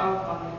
I'll follow.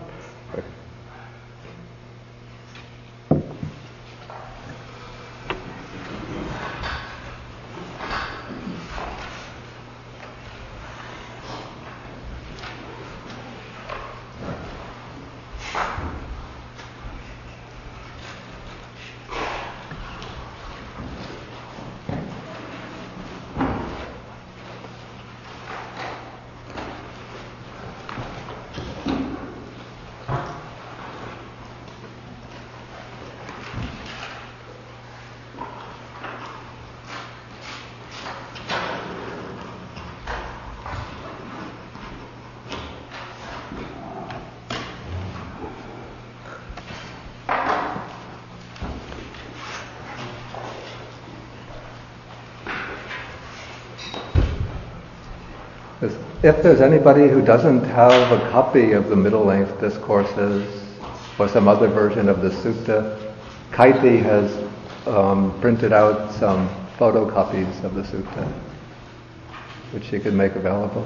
If there's anybody who doesn't have a copy of the middle-length discourses or some other version of the sutta, Kaiti has printed out some photocopies of the sutta, which she could make available.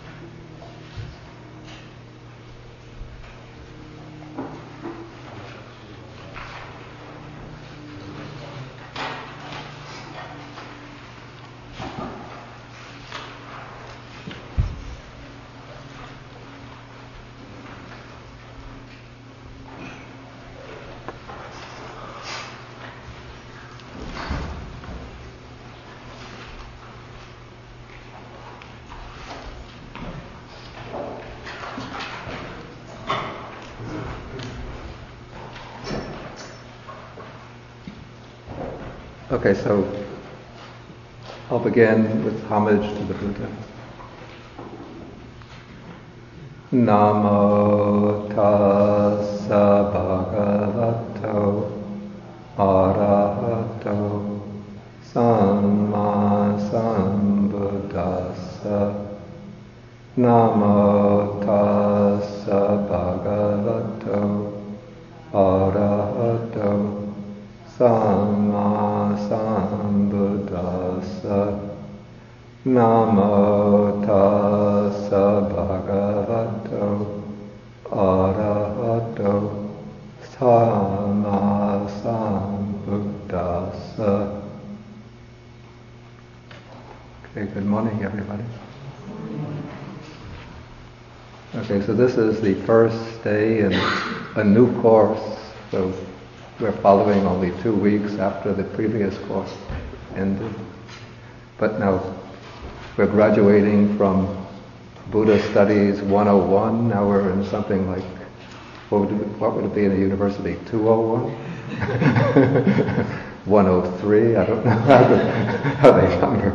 Okay, so I'll begin with homage to the Buddha. Namo tassa bhagavato arahato samma sambuddhassa. Namo tassa bhagavato arahato Samma Sambuddhassa. Namo tassa bhagavato arahato samma sambuddhassa. Okay, good morning everybody. Okay, so this is the first day in a new course, so we're following only 2 weeks after the previous course ended. But now we're graduating from Buddha Studies 101. Now we're in something like, what would it be in a university? 201? 103? I don't know how they number.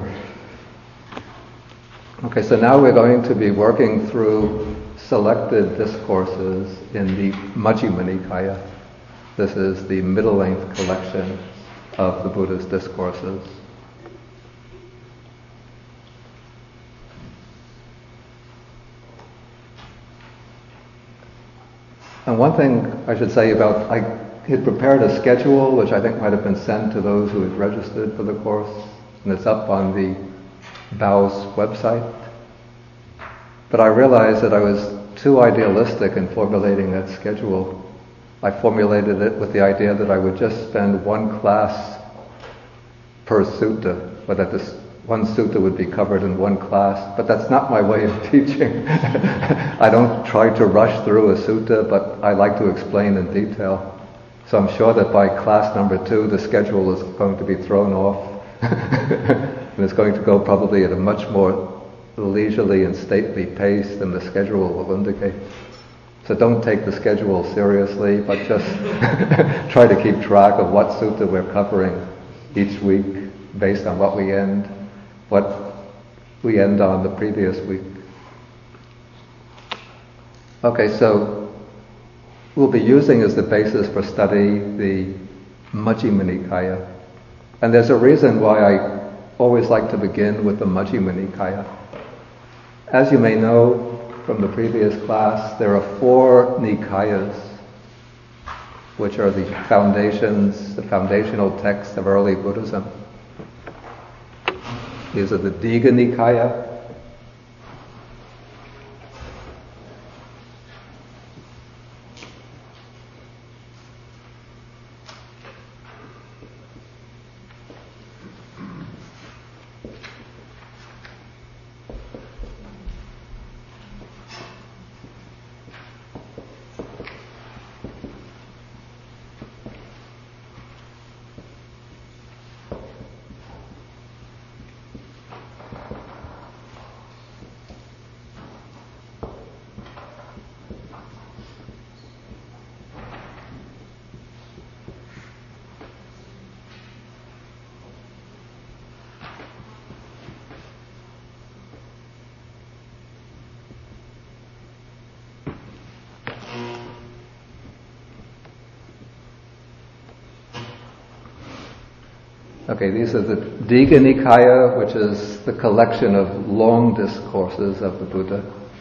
Okay, so now we're going to be working through selected discourses in the Majjhima Nikaya. This is the middle-length collection of the Buddha's discourses. And one thing I should say about, I had prepared a schedule which I think might have been sent to those who had registered for the course, and it's up on the BAO's website. But I realized that I was too idealistic in formulating that schedule. I formulated it with the idea that I would just spend one class per sutta, or that this one sutta would be covered in one class, but that's not my way of teaching. I don't try to rush through a sutta, but I like to explain in detail. So I'm sure that by class number 2, the schedule is going to be thrown off, and it's going to go probably at a much more leisurely and stately pace than the schedule will indicate. So don't take the schedule seriously, but just try to keep track of what sutta we're covering each week based on what we end on the previous week. Okay, so we'll be using as the basis for study the Majjhima Nikaya. And there's a reason why I always like to begin with the Majjhima Nikaya. As you may know from the previous class, there are 4 Nikayas, which are the foundational texts of early Buddhism. These are the Digha Nikaya, Okay, these are the Digha Nikaya, which is the collection of long discourses of the Buddha.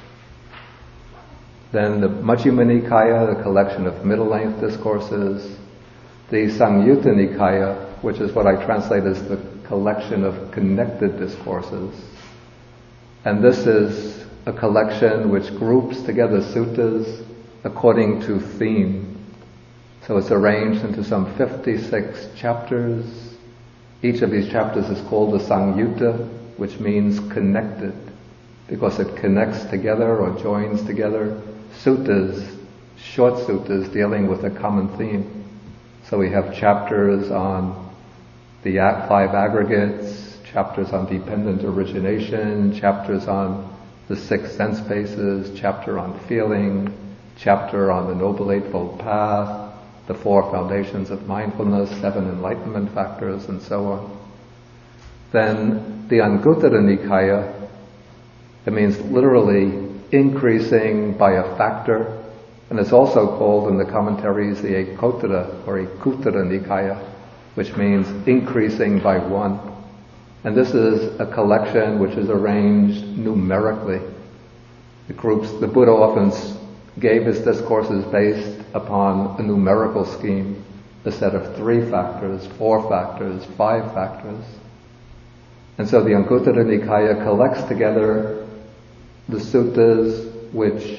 Then the Majjhima Nikaya, the collection of middle-length discourses. The Samyutta Nikaya, which is what I translate as the collection of connected discourses. And this is a collection which groups together suttas according to theme. So it's arranged into some 56 chapters. Each of these chapters is called a Samyutta, which means connected, because it connects together or joins together suttas, short suttas dealing with a common theme. So we have chapters on the 5 aggregates, chapters on dependent origination, chapters on the 6 sense bases, chapter on feeling, chapter on the Noble Eightfold Path, the 4 foundations of mindfulness, 7 enlightenment factors, and so on. Then the Anguttara Nikaya, it means literally increasing by a factor, and it's also called in the commentaries the Ekottara or Ekuttara Nikaya, which means increasing by 1. And this is a collection which is arranged numerically. The Buddha often gave his discourses based upon a numerical scheme, a set of 3 factors, 4 factors, 5 factors. And so the Anguttara Nikaya collects together the suttas which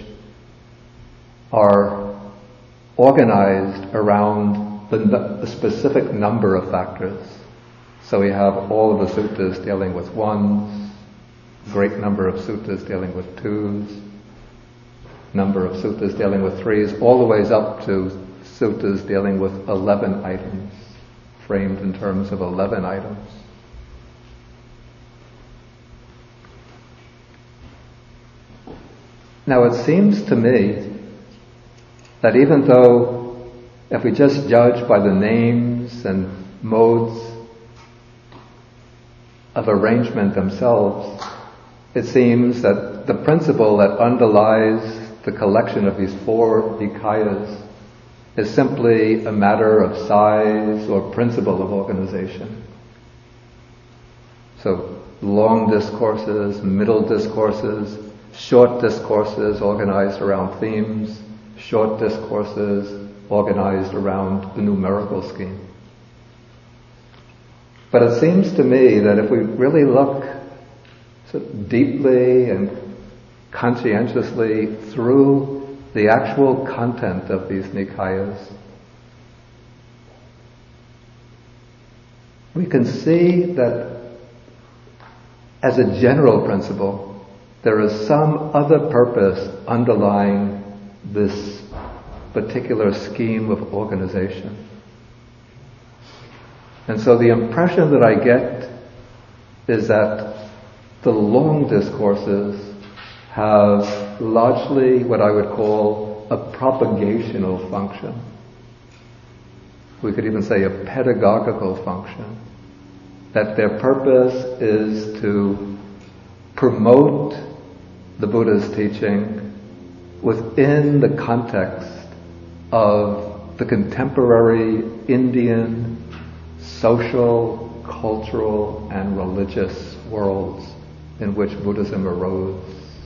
are organized around a specific number of factors. So we have all of the suttas dealing with 1s, great number of suttas dealing with 2s, number of suttas dealing with 3s, all the ways up to suttas dealing with 11 items, framed in terms of 11 items. Now it seems to me that even though if we just judge by the names and modes of arrangement themselves, it seems that the principle that underlies the collection of these 4 Nikayas is simply a matter of size or principle of organization. So long discourses, middle discourses, short discourses organized around themes, short discourses organized around a numerical scheme. But it seems to me that if we really look so deeply and conscientiously through the actual content of these Nikayas, we can see that as a general principle, there is some other purpose underlying this particular scheme of organization. And so the impression that I get is that the long discourses have largely what I would call a propagational function. We could even say a pedagogical function. That their purpose is to promote the Buddha's teaching within the context of the contemporary Indian social, cultural, and religious worlds in which Buddhism arose.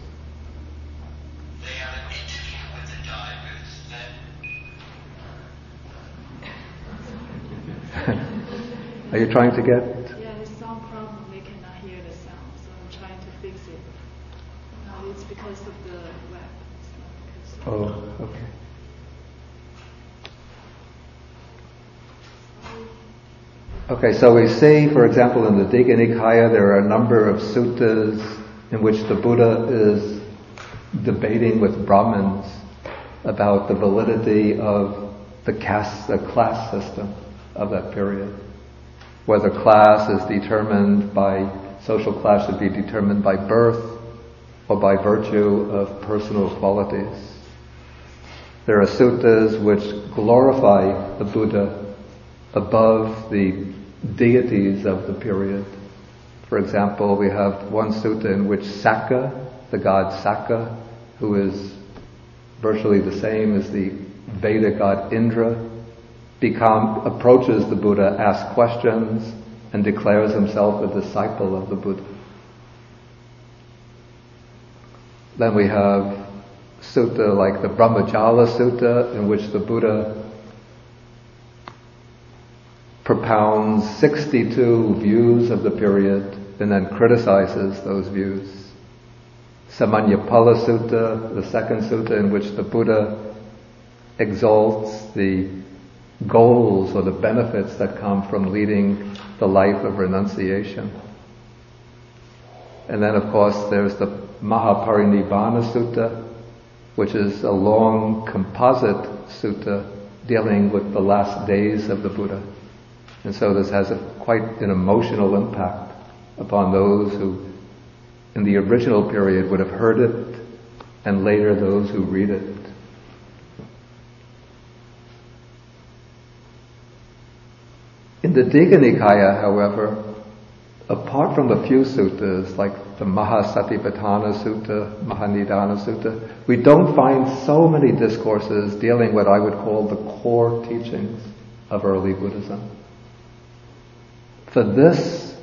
They have an interview with the divers. Are you trying to get? Yeah, there's some problem. They cannot hear the sound, so I'm trying to fix it. No, it's because of the web. It's not because of Okay. Okay, so we see, for example, in the Digha Nikaya, there are a number of suttas in which the Buddha is debating with Brahmins about the validity of the class system of that period. Whether class is determined by, social class should be determined by birth or by virtue of personal qualities. There are suttas which glorify the Buddha above the deities of the period. For example, we have one sutta in which Sakka, the god Sakka, who is virtually the same as the Vedic god Indra, approaches the Buddha, asks questions, and declares himself a disciple of the Buddha. Then we have sutta like the Brahmajala Sutta, in which the Buddha propounds 62 views of the period and then criticizes those views. Samanyapala Sutta, the second sutta, in which the Buddha exalts the goals or the benefits that come from leading the life of renunciation. And then, of course, there's the Mahaparinibbana Sutta, which is a long composite sutta dealing with the last days of the Buddha. And so this has quite an emotional impact upon those who, in the original period, would have heard it, and later those who read it. In the Digha Nikaya, however, apart from a few suttas like the Mahasatipatthana Sutta, Mahanidana Sutta, we don't find so many discourses dealing what I would call the core teachings of early Buddhism. For this,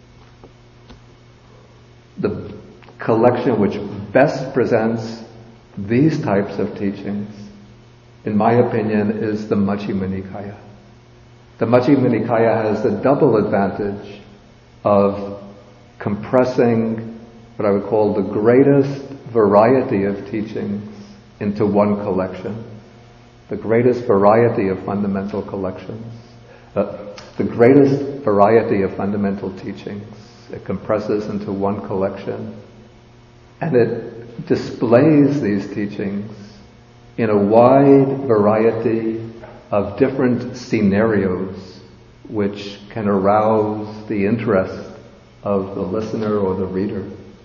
the collection which best presents these types of teachings, in my opinion, is the Majjhima Nikaya. The Majjhima Nikaya has the double advantage of compressing what I would call the greatest variety of teachings into one collection. The greatest variety of fundamental collections. The greatest variety of fundamental teachings. It compresses into one collection. And it displays these teachings in a wide variety of different scenarios which can arouse the interest of the listener or the reader.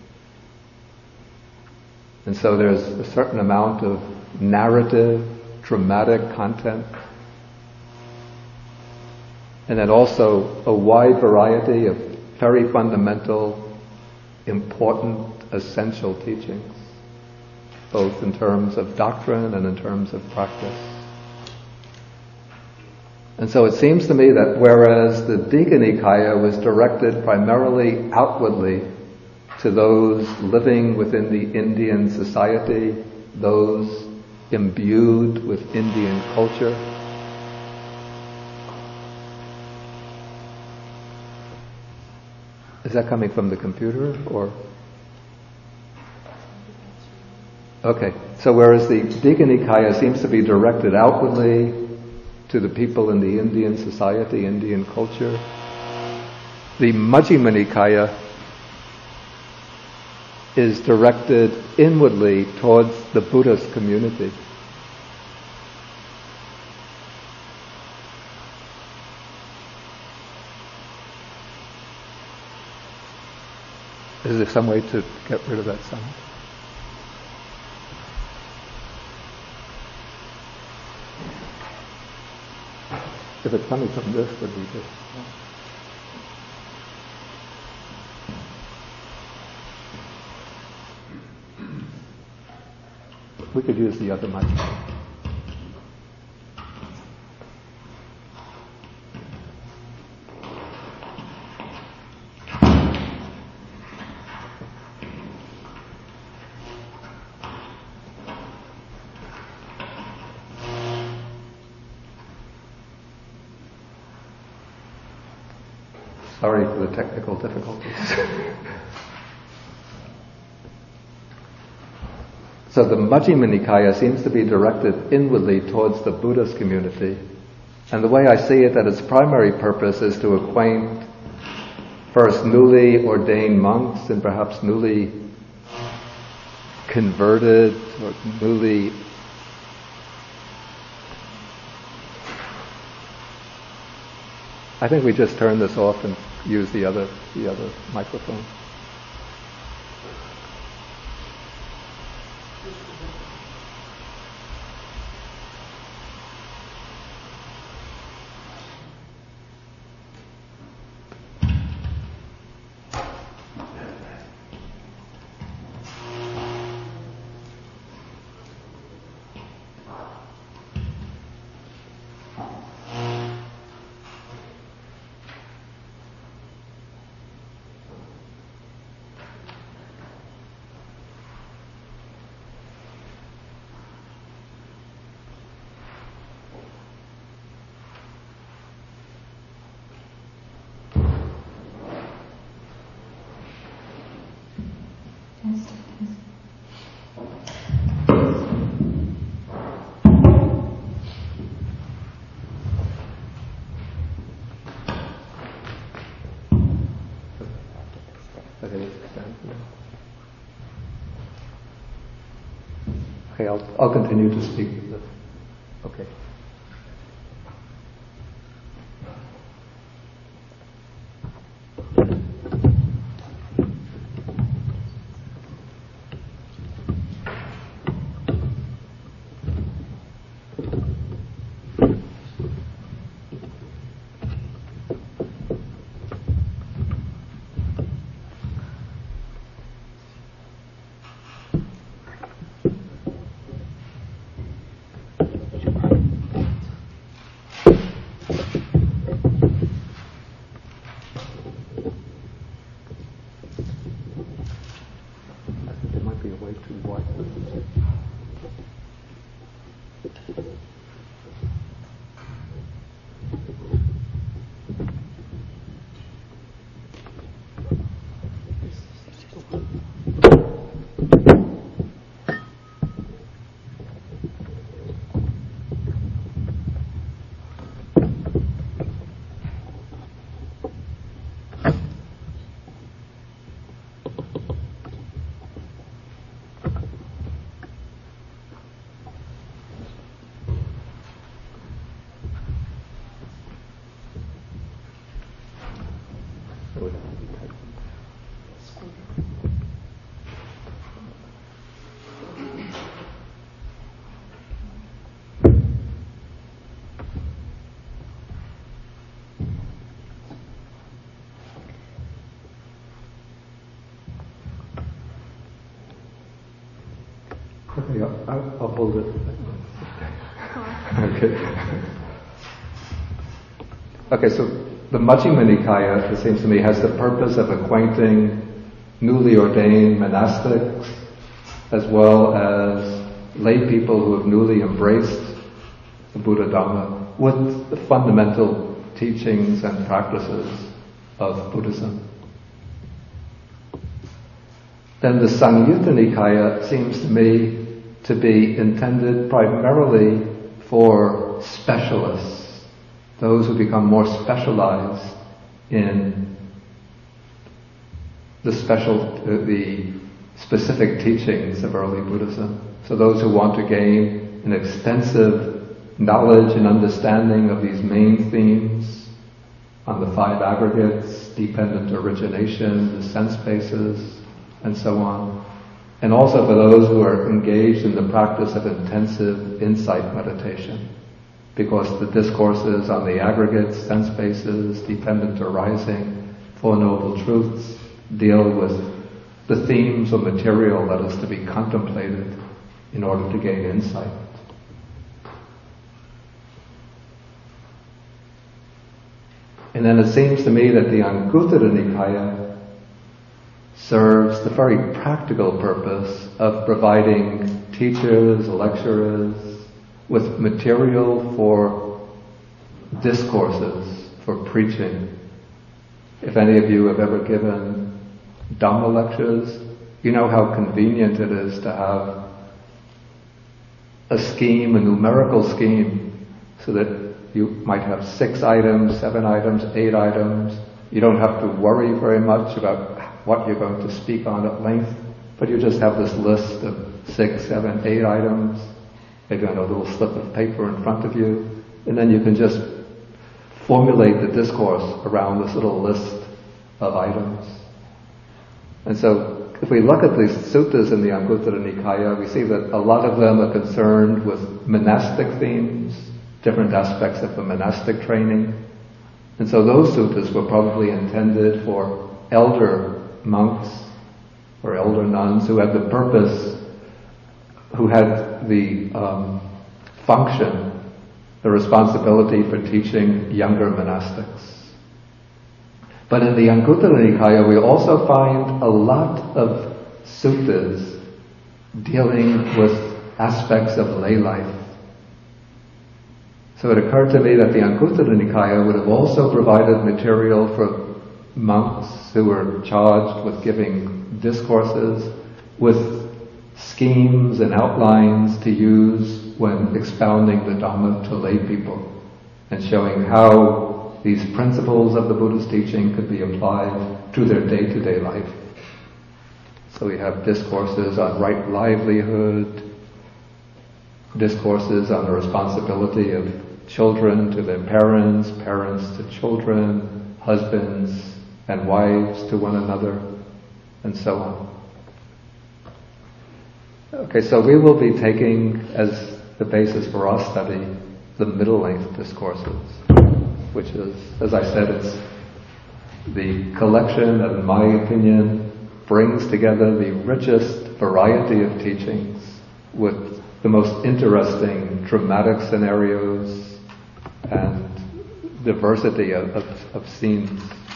And so there's a certain amount of narrative, dramatic content, and then also a wide variety of very fundamental, important, essential teachings, both in terms of doctrine and in terms of practice. And so it seems to me that whereas the Digha Nikaya was directed primarily outwardly to those living within the Indian society, those imbued with Indian culture, is that coming from the computer or? Okay, so whereas the Digha Nikaya seems to be directed outwardly to the people in the Indian society, Indian culture, the Majjhima Nikaya is directed inwardly towards the Buddhist community. Is there some way to get rid of that sound? If it's coming from this, would be good. We could use the other mic. Sorry for the technical difficulties. So the Majjhima Nikaya seems to be directed inwardly towards the Buddhist community. And the way I see it, that its primary purpose is to acquaint first newly ordained monks and perhaps newly converted or newly I think we just turn this off and use the other microphone. Okay, I'll continue to speak. Okay. Okay, I'll hold it. Okay. Okay, so the Majjhima Nikaya, it seems to me, has the purpose of acquainting newly ordained monastics as well as lay people who have newly embraced the Buddha Dhamma with the fundamental teachings and practices of Buddhism. Then the Samyutta Nikaya seems to me to be intended primarily for specialists, those who become more specialized in the specific teachings of early Buddhism. So those who want to gain an extensive knowledge and understanding of these main themes on the five aggregates, dependent origination, the sense bases, and so on. And also for those who are engaged in the practice of intensive insight meditation, because the discourses on the aggregates, sense bases, dependent arising, Four Noble Truths deal with the themes or material that is to be contemplated in order to gain insight. And then it seems to me that the Anguttara Nikaya serves the very practical purpose of providing teachers, lecturers with material for discourses, for preaching. If any of you have ever given Dhamma lectures, you know how convenient it is to have a scheme, a numerical scheme, so that you might have 6 items, 7 items, 8 items. You don't have to worry very much about what you're going to speak on at length, but you just have this list of 6, 7, 8 items, maybe on a little slip of paper in front of you, and then you can just formulate the discourse around this little list of items. And so, if we look at these suttas in the Anguttara Nikaya, we see that a lot of them are concerned with monastic themes, different aspects of the monastic training. And so those suttas were probably intended for elder monks or elder nuns who had the purpose, who had the function, the responsibility for teaching younger monastics. But in the Anguttara Nikaya, we also find a lot of suttas dealing with aspects of lay life. So it occurred to me that the Anguttara Nikaya would have also provided material for monks who were charged with giving discourses, with schemes and outlines to use when expounding the Dhamma to lay people, and showing how these principles of the Buddha's teaching could be applied to their day-to-day life. So we have discourses on right livelihood, discourses on the responsibility of children to their parents, parents to children, husbands and wives to one another, and so on. Okay, so we will be taking as the basis for our study the middle-length discourses, which is, as I said, it's the collection that, in my opinion, brings together the richest variety of teachings with the most interesting dramatic scenarios and diversity of scenes.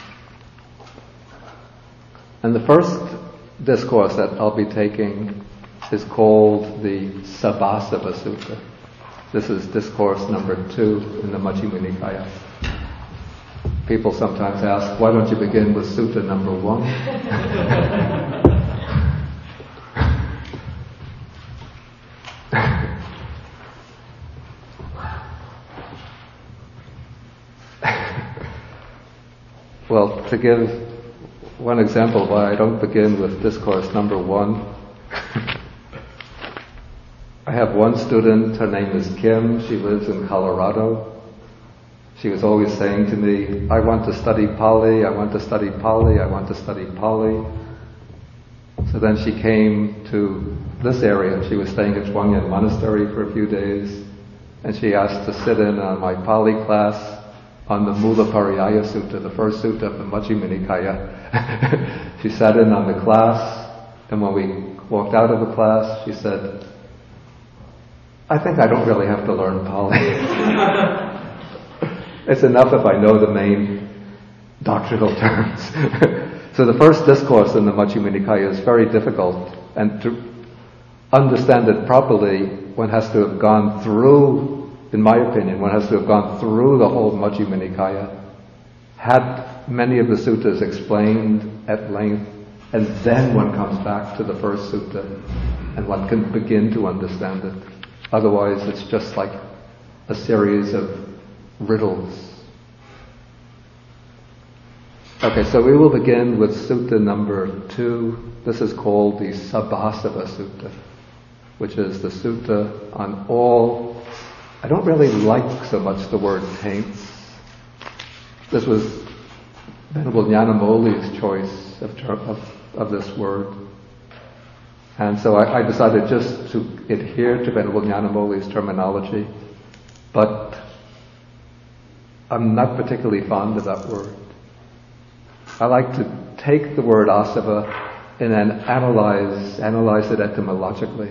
And the first discourse that I'll be taking is called the Sabbasava Sutta. This is discourse number 2 in the Majjhima Nikaya. People sometimes ask, why don't you begin with Sutta number 1? Well, to give one example why I don't begin with discourse number 1, I have one student, her name is Kim, she lives in Colorado. She was always saying to me, I want to study Pali, I want to study Pali, I want to study Pali. So then she came to this area. She was staying at Zhuangyan Monastery for a few days, and she asked to sit in on my Pali class on the Mula Pariyaya Sutta, the first sutta of the Majjhima Nikaya. She sat in on the class, and when we walked out of the class, she said, I think I don't really have to learn Pali. It's enough if I know the main doctrinal terms. So the first discourse in the Majjhima Nikaya is very difficult, and to understand it properly, one has to have gone through, in my opinion, one has to have gone through the whole Majjhima Nikaya, had many of the suttas explained at length, and then one comes back to the first sutta, and one can begin to understand it. Otherwise, it's just like a series of riddles. Okay, so we will begin with sutta number 2. This is called the Sabbasava Sutta, which is the sutta on all, I don't really like so much the word taints. This was Venerable Nyanamoli's choice of this word. And so I decided just to adhere to Venerable Nyanamoli's terminology, but I'm not particularly fond of that word. I like to take the word asava and then analyze it etymologically.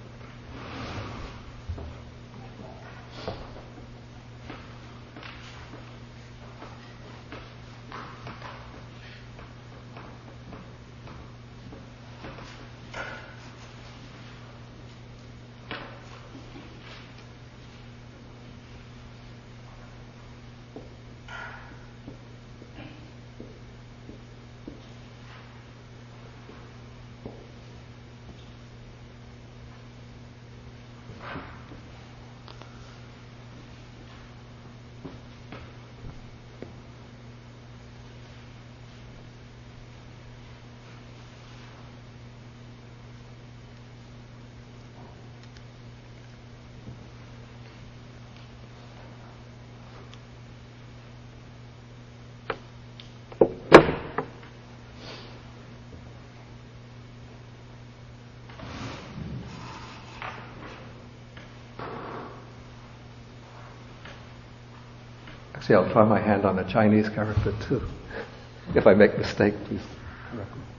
Actually, I'll try my hand on a Chinese character too. If I make a mistake, please correct me.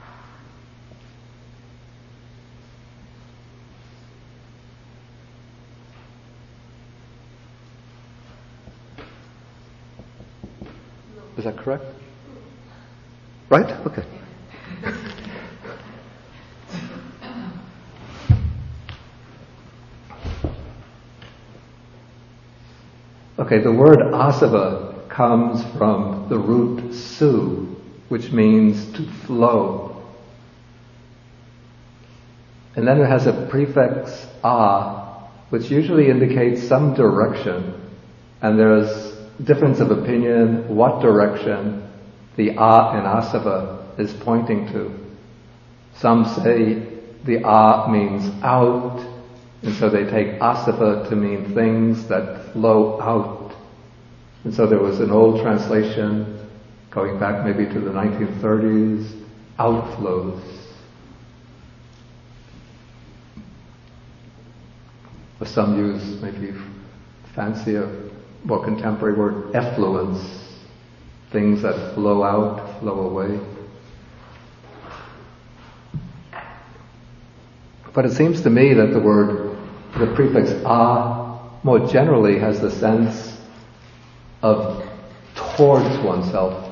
Is that correct? Right? Okay. Okay, the word asava comes from the root su, which means to flow. And then it has a prefix a, which usually indicates some direction. And there's difference of opinion what direction the a in asava is pointing to. Some say the a means out, And so they take asava to mean things that flow out. And so there was an old translation going back maybe to the 1930s, outflows. Or some use maybe fancier, more contemporary word, effluence. Things that flow out, flow away. But it seems to me that the prefix "a" more generally has the sense of towards oneself.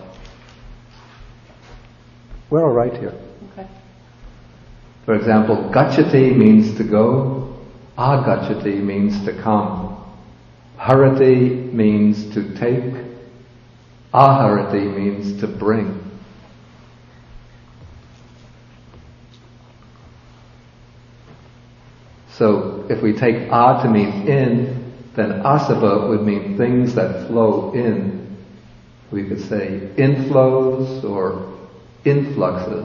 We're all right here. Okay. For example, gacchati means to go, agacchati means to come. Harati means to take, aharati means to bring. So if we take "a" to mean in, then asava would mean things that flow in. We could say inflows or influxes.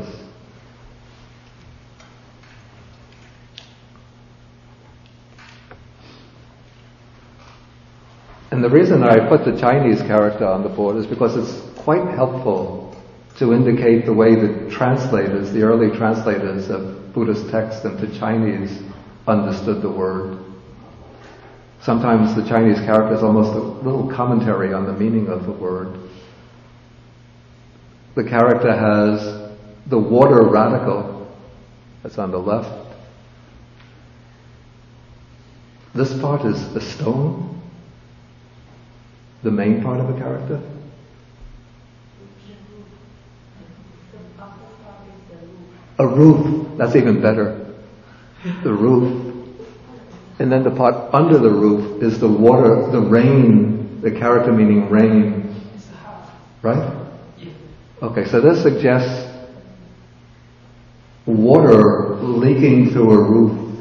And the reason I put the Chinese character on the board is because it's quite helpful to indicate the way the translators, the early translators of Buddhist texts into Chinese, understood the word. Sometimes the Chinese character is almost a little commentary on the meaning of the word. The character has the water radical, that's on the left. This part is a stone, the main part of a character. A roof, that's even better. The roof. And then the part under the roof is the water, the rain, the character meaning rain. Right? Okay, so this suggests water leaking through a roof.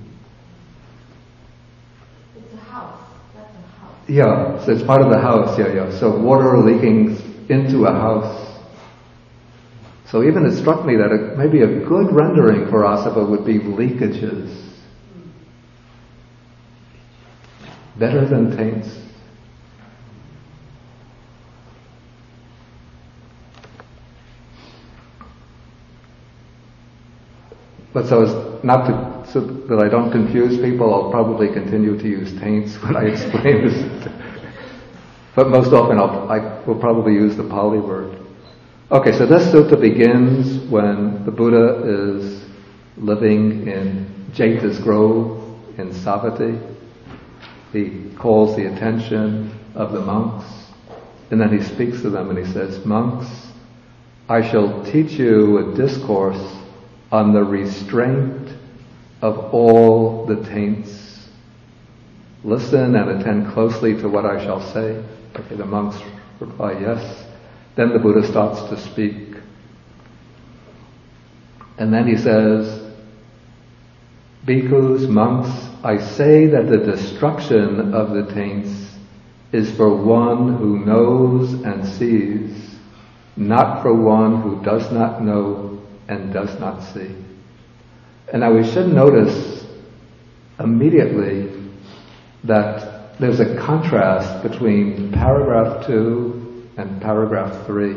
It's a house. That's a house. Yeah, so it's part of the house, yeah. So water leaking into a house. So even it struck me that maybe a good rendering for asava would be leakages. Better than taints. But so that I don't confuse people, I'll probably continue to use taints when I explain this. But most often I will probably use the Pali word. Okay, so this sutta begins when the Buddha is living in Jeta's Grove in Savatthi. He calls the attention of the monks, and then he speaks to them and he says, "Monks, I shall teach you a discourse on the restraint of all the taints. Listen and attend closely to what I shall say." Okay, the monks reply, "Yes." Then the Buddha starts to speak. And then he says, "Bhikkhus, monks, I say that the destruction of the taints is for one who knows and sees, not for one who does not know and does not see." And now we should notice immediately that there's a contrast between paragraph 2 and paragraph 3.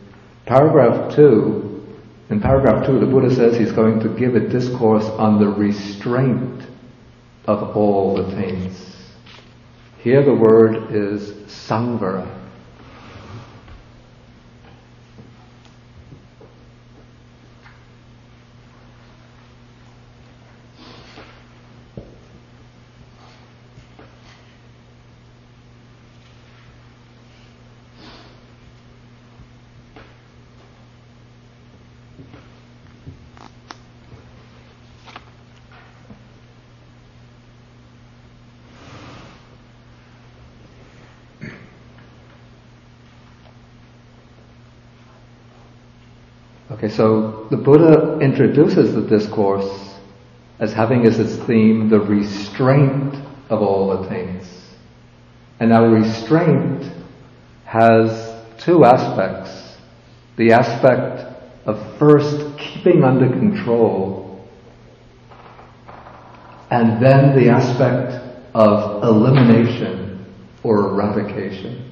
In paragraph 2, the Buddha says he's going to give a discourse on the restraint of all the taints. Here the word is samvara. Okay, so the Buddha introduces the discourse as having as its theme the restraint of all the taints. And now restraint has two aspects. The aspect of first keeping under control and then the aspect of elimination or eradication.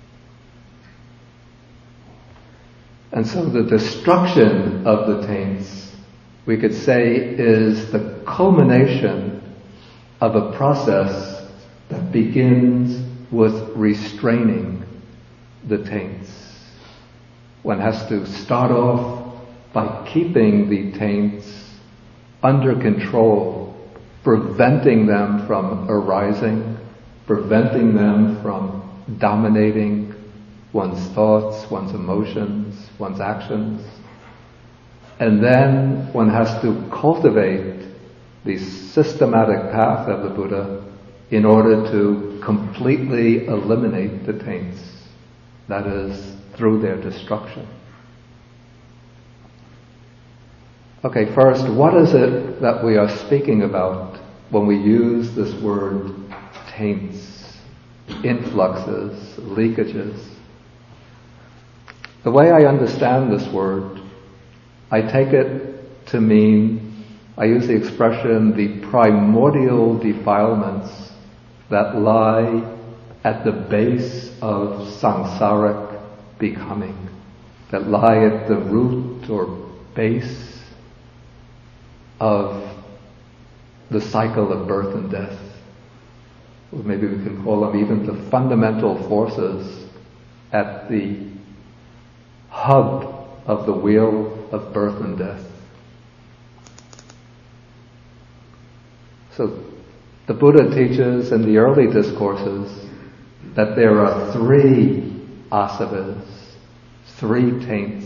And so the destruction of the taints, we could say, is the culmination of a process that begins with restraining the taints. One has to start off by keeping the taints under control, preventing them from arising, preventing them from dominating one's thoughts, one's emotions, one's actions. And then one has to cultivate the systematic path of the Buddha in order to completely eliminate the taints. That is, through their destruction. Okay, first, what is it that we are speaking about when we use this word taints, influxes, leakages? The way I understand this word, I take it to mean, I use the expression, the primordial defilements that lie at the base of samsaric becoming, that lie at the root or base of the cycle of birth and death. Or maybe we can call them even the fundamental forces at the hub of the wheel of birth and death. So the Buddha teaches in the early discourses that there are 3 asavas, 3 taints.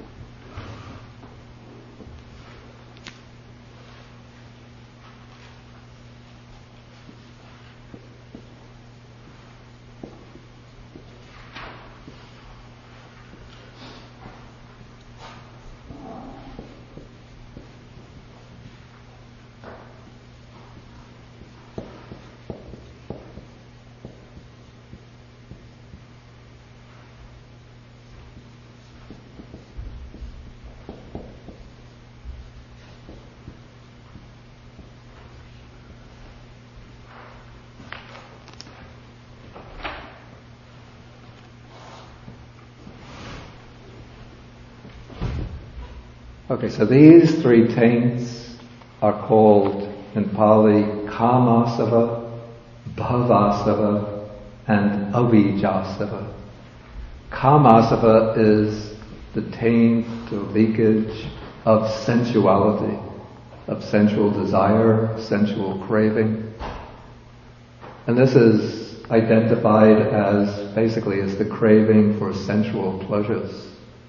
Okay, so these 3 taints are called in Pali Kamasava, Bhavasava, and Avijjasava. Kamasava is the taint or leakage of sensuality, of sensual desire, sensual craving. And this is identified as basically as the craving for sensual pleasures.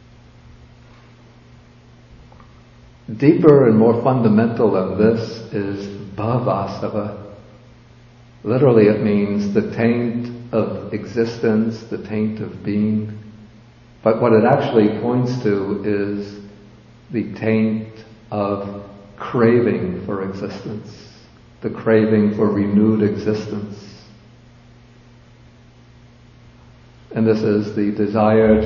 Deeper and more fundamental than this is bhavasava. Literally it means the taint of existence, the taint of being. But what it actually points to is the taint of craving for existence, the craving for renewed existence. And this is the desire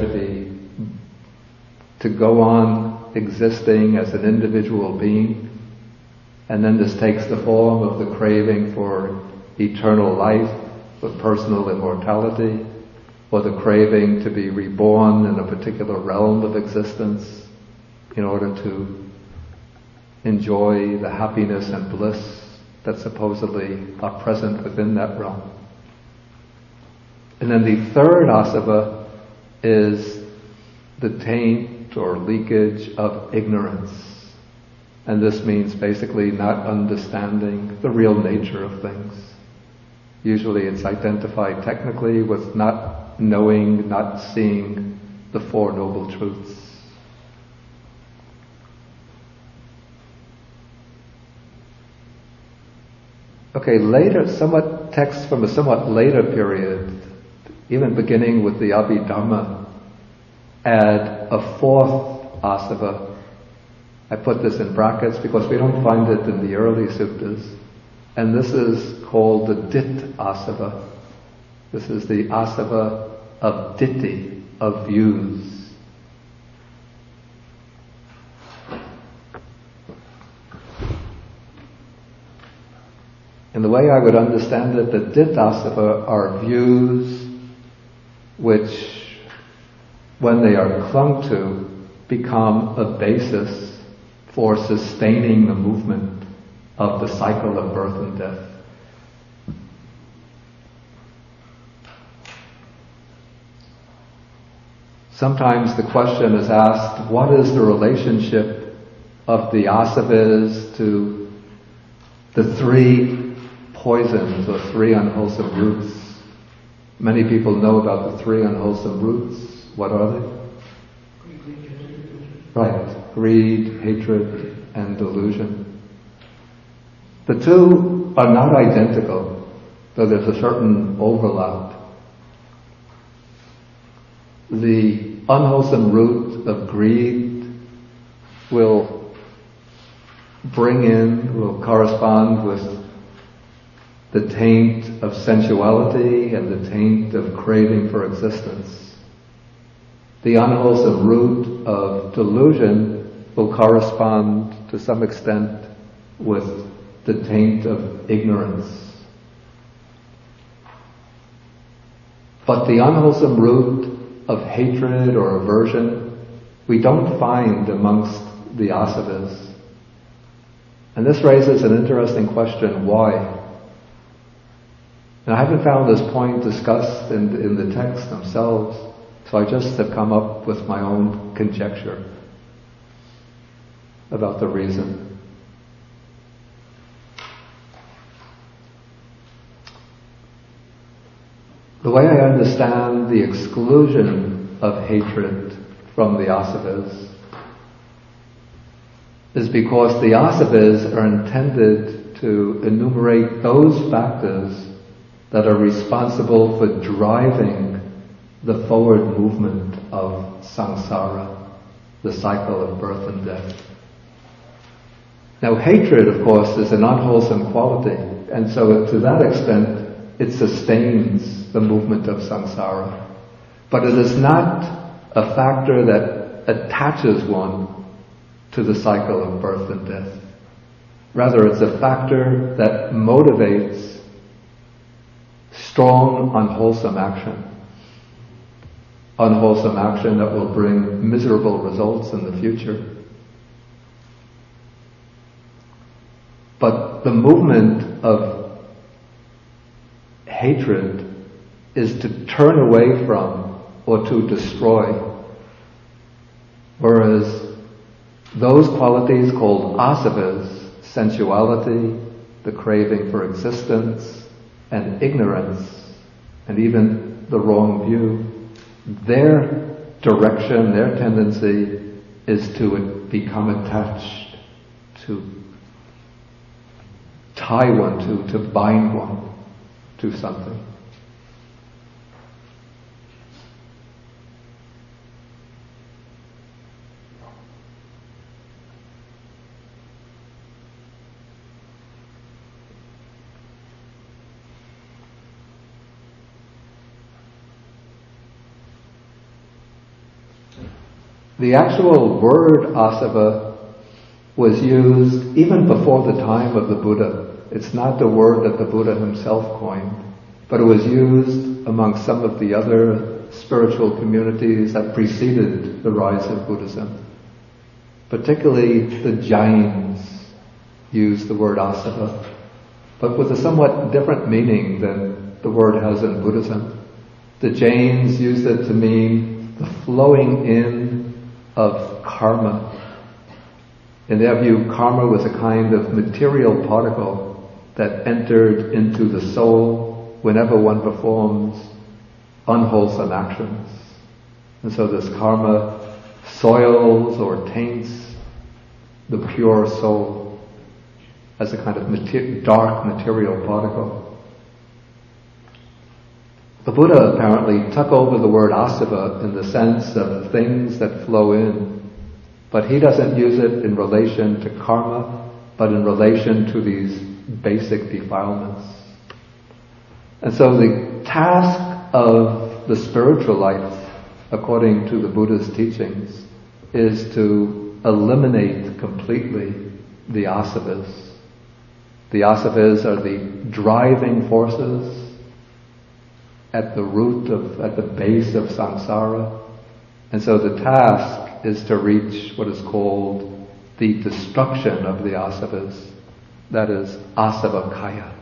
to go on existing as an individual being, and then this takes the form of the craving for eternal life, for personal immortality, or the craving to be reborn in a particular realm of existence in order to enjoy the happiness and bliss that supposedly are present within that realm. And then the 3rd asava is the taint or leakage of ignorance. And this means basically not understanding the real nature of things. Usually it's identified technically with not knowing, not seeing the 4 Noble Truths. Okay, later, texts from a somewhat later period, even beginning with the Abhidhamma, add a 4th asava. I put this in brackets because we don't find it in the early suttas. And this is called the Dit asava. This is the asava of ditti, of views. And the way I would understand it, the ditthasava are views which, when they are clung to, become a basis for sustaining the movement of the cycle of birth and death. Sometimes the question is asked, what is the relationship of the asavas to the three poisons or three unwholesome roots? Many people know about the three unwholesome roots. What are they? Right, greed, hatred, and delusion. The two are not identical, though there's a certain overlap. The unwholesome root of greed will correspond with the taint of sensuality and the taint of craving for existence. The unwholesome root of delusion will correspond to some extent with the taint of ignorance. But the unwholesome root of hatred or aversion we don't find amongst the asavas. And this raises an interesting question, why? And I haven't found this point discussed in the texts themselves, so I just have come up with my own conjecture about the reason. The way I understand the exclusion of hatred from the asavas is because the asavas are intended to enumerate those factors that are responsible for driving the forward movement of samsara, the cycle of birth and death. Now hatred, of course, is an unwholesome quality, and so to that extent it sustains the movement of samsara. But it is not a factor that attaches one to the cycle of birth and death. Rather, it's a factor that motivates strong unwholesome action. Unwholesome action that will bring miserable results in the future. But the movement of hatred is to turn away from or to destroy. Whereas those qualities called asavas, sensuality, the craving for existence, and ignorance, and even the wrong view, their direction, their tendency is to become attached, to tie one to bind one to something. The actual word asava was used even before the time of the Buddha. It's not the word that the Buddha himself coined, but it was used among some of the other spiritual communities that preceded the rise of Buddhism. Particularly the Jains used the word asava, but with a somewhat different meaning than the word has in Buddhism. The Jains used it to mean the flowing in of karma. In their view, karma was a kind of material particle that entered into the soul whenever one performs unwholesome actions. And so this karma soils or taints the pure soul as a kind of dark material particle. The Buddha apparently took over the word asava in the sense of things that flow in, but he doesn't use it in relation to karma, but in relation to these basic defilements. And so the task of the spiritual life, according to the Buddha's teachings, is to eliminate completely the asavas, The asavas are the driving forces at the base of samsara. And so the task is to reach what is called the destruction of the asavas. That is asavakaya.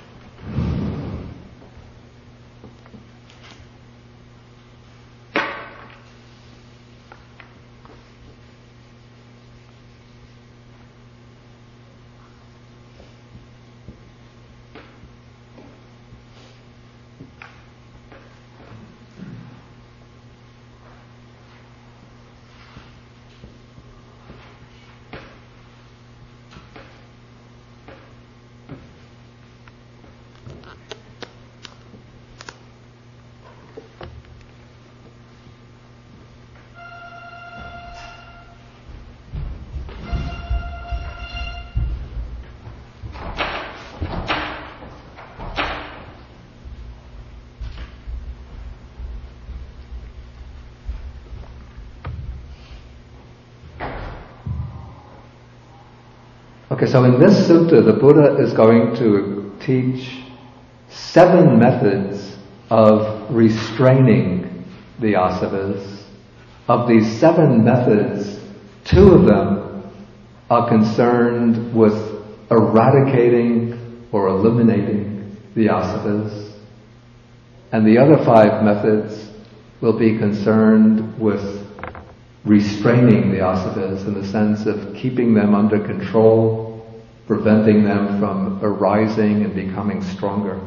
Okay, so in this sutta, the Buddha is going to teach 7 methods of restraining the asavas. Of these 7 methods, 2 of them are concerned with eradicating or eliminating the asavas. And the other 5 methods will be concerned with restraining the asavas in the sense of keeping them under control, preventing them from arising and becoming stronger.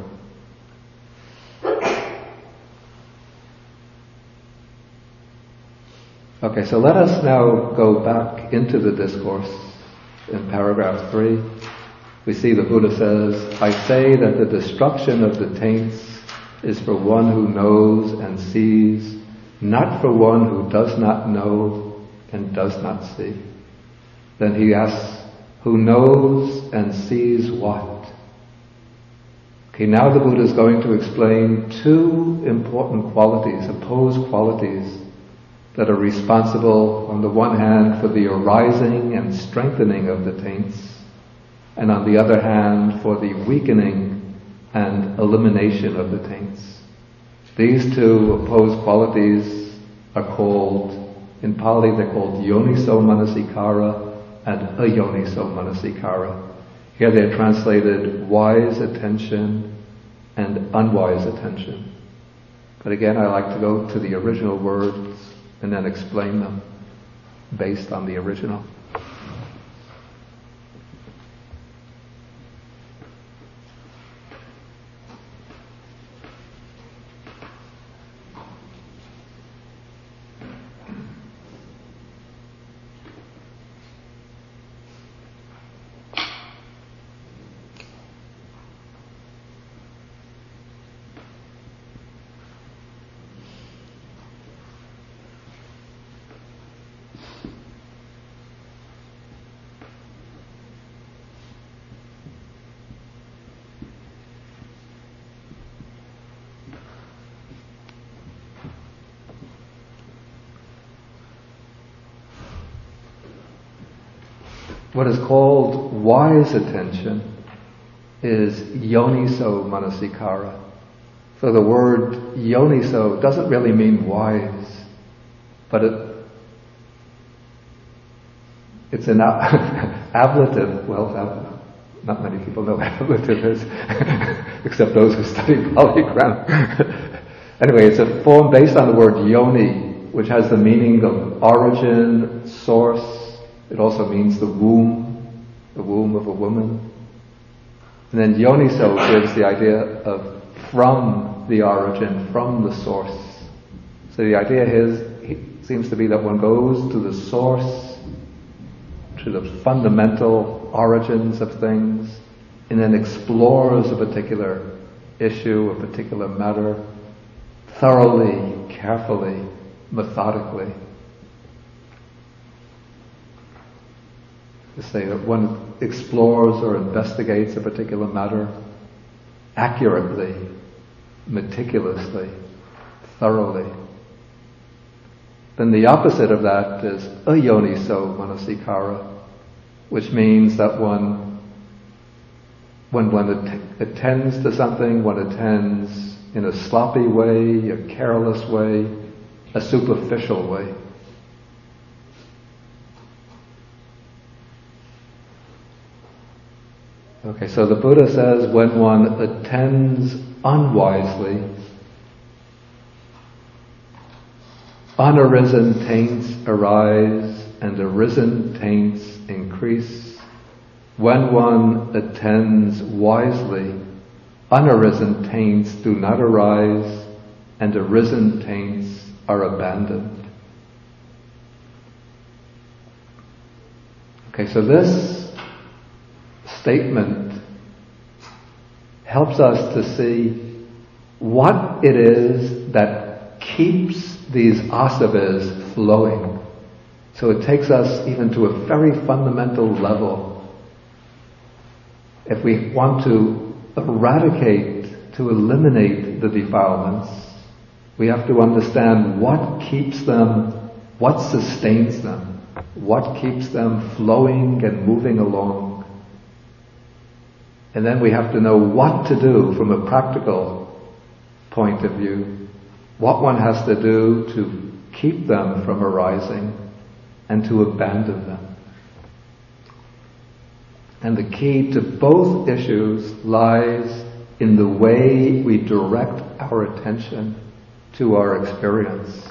Okay, so let us now go back into the discourse in paragraph 3. We see the Buddha says, I say that the destruction of the taints is for one who knows and sees, not for one who does not know and does not see. Then he asks, who knows and sees what? Okay, now the Buddha is going to explain 2 important qualities, opposed qualities, that are responsible on the one hand for the arising and strengthening of the taints, and on the other hand for the weakening and elimination of the taints. These 2 opposed qualities are called, in Pali they're called yoniso manasikara and ayoniso manasikara. Here they're translated wise attention and unwise attention. But again, I like to go to the original words and then explain them based on the original. What is called wise attention is yoniso manasikara. So the word yoniso doesn't really mean wise, but it's an ablative. Well, not many people know what ablative is, except those who study Pali grammar. Anyway, it's a form based on the word yoni, which has the meaning of origin, source. It also means the womb of a woman. And then yoniso gives the idea of from the origin, from the source. So the idea seems to be that one goes to the source, to the fundamental origins of things, and then explores a particular issue, a particular matter, thoroughly, carefully, methodically. To say that one explores or investigates a particular matter accurately, meticulously, thoroughly. Then the opposite of that is ayoniso manasikara, which means that one when one attends to something, one attends in a sloppy way, a careless way, a superficial way. Okay, so the Buddha says when one attends unwisely, unarisen taints arise and arisen taints increase. When one attends wisely, unarisen taints do not arise and arisen taints are abandoned. Okay, so this statement helps us to see what it is that keeps these asavas flowing. So it takes us even to a very fundamental level. If we want to eradicate, to eliminate the defilements, we have to understand what keeps them, what sustains them, what keeps them flowing and moving along. And then we have to know what to do from a practical point of view, what one has to do to keep them from arising and to abandon them. And the key to both issues lies in the way we direct our attention to our experience.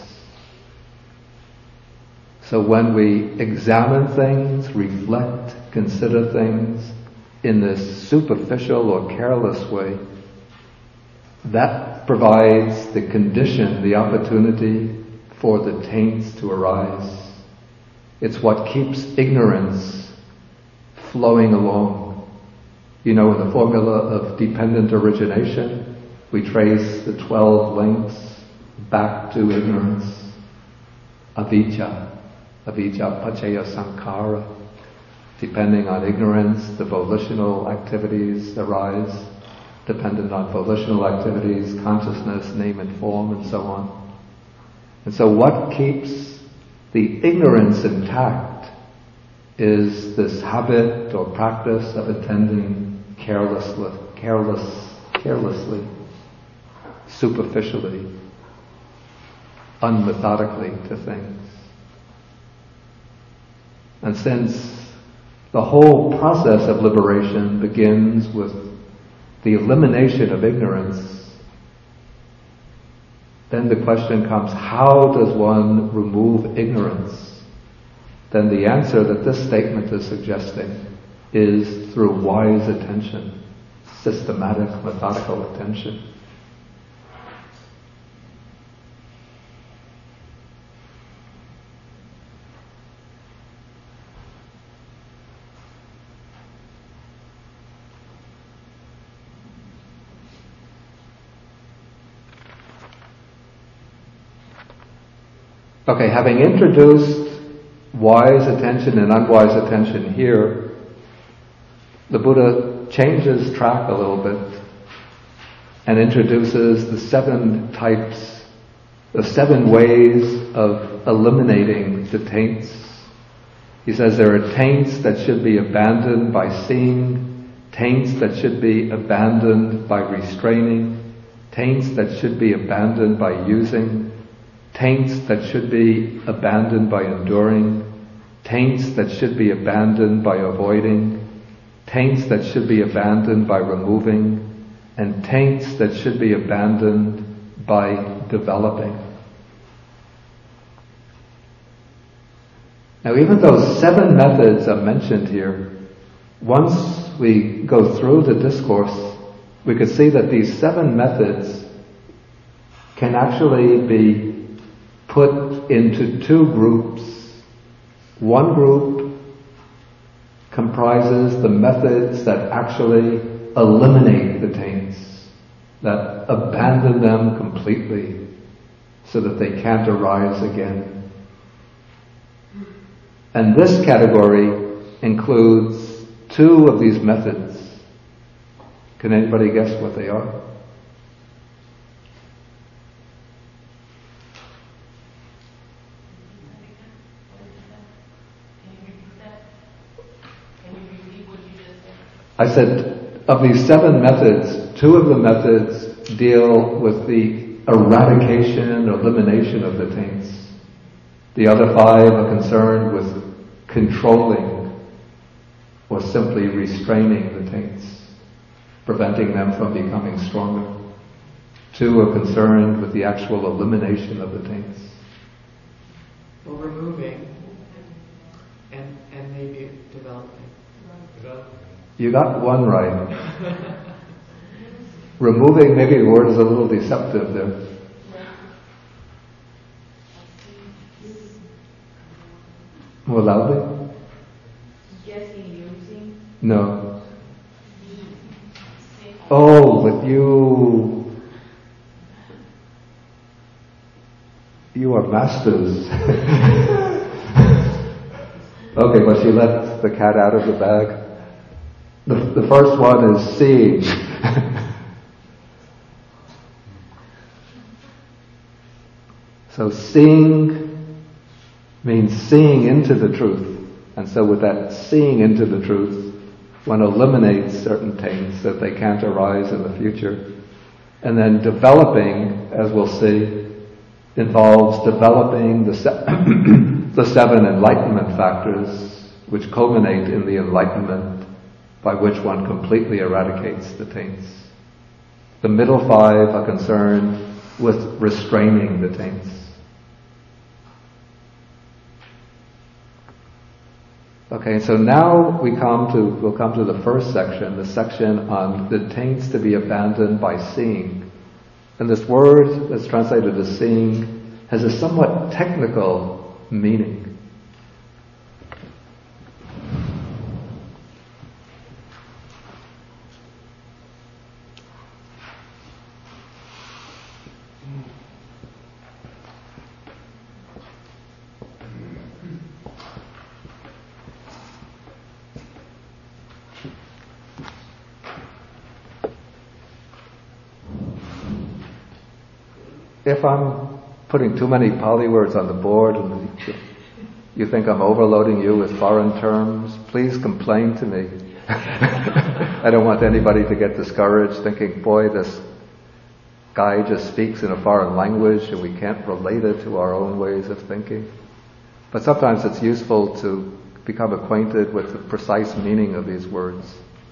So when we examine things, reflect, consider things in this superficial or careless way, that provides the condition, the opportunity for the taints to arise. It's what keeps ignorance flowing along. You know, in the formula of dependent origination, we trace the 12 links back to ignorance. Avijja paccaya sankhara. Depending on ignorance, the volitional activities arise. Dependent on volitional activities, consciousness, name and form, and so on. And so what keeps the ignorance intact is this habit or practice of attending carelessly, superficially, unmethodically to things. And since the whole process of liberation begins with the elimination of ignorance, then the question comes, how does one remove ignorance? Then the answer that this statement is suggesting is through wise attention, systematic, methodical attention. Okay, having introduced wise attention and unwise attention here, the Buddha changes track a little bit and introduces the 7 types, the 7 ways of eliminating the taints. He says there are taints that should be abandoned by seeing, taints that should be abandoned by restraining, taints that should be abandoned by using, taints that should be abandoned by enduring, taints that should be abandoned by avoiding, taints that should be abandoned by removing, and taints that should be abandoned by developing. Now even though 7 methods are mentioned here, once we go through the discourse, we could see that these 7 methods can actually be put into 2 groups. One group comprises the methods that actually eliminate the taints, that abandon them completely so that they can't arise again. And this category includes 2 of these methods. Can anybody guess what they are? I said of these 7 methods, 2 of the methods deal with the eradication or elimination of the taints. The other 5 are concerned with controlling or simply restraining the taints, preventing them from becoming stronger. 2 are concerned with the actual elimination of the taints. Well, removing and maybe developing. You got one right. Removing, maybe the word is a little deceptive there. More loudly? Guessing, using. No. Oh, but you are masters. Okay, but she let the cat out of the bag. The first one is seeing. So seeing means seeing into the truth. And so with that seeing into the truth, one eliminates certain taints that they can't arise in the future. And then developing, as we'll see, involves developing the 7 enlightenment factors which culminate in the enlightenment by which one completely eradicates the taints. The middle 5 are concerned with restraining the taints. Okay, so now we'll come to the first section, the section on the taints to be abandoned by seeing. And this word that's translated as seeing has a somewhat technical meaning. If I'm putting too many Pali words on the board and you think I'm overloading you with foreign terms, please complain to me. I don't want anybody to get discouraged thinking, boy, this guy just speaks in a foreign language and we can't relate it to our own ways of thinking. But sometimes it's useful to become acquainted with the precise meaning of these words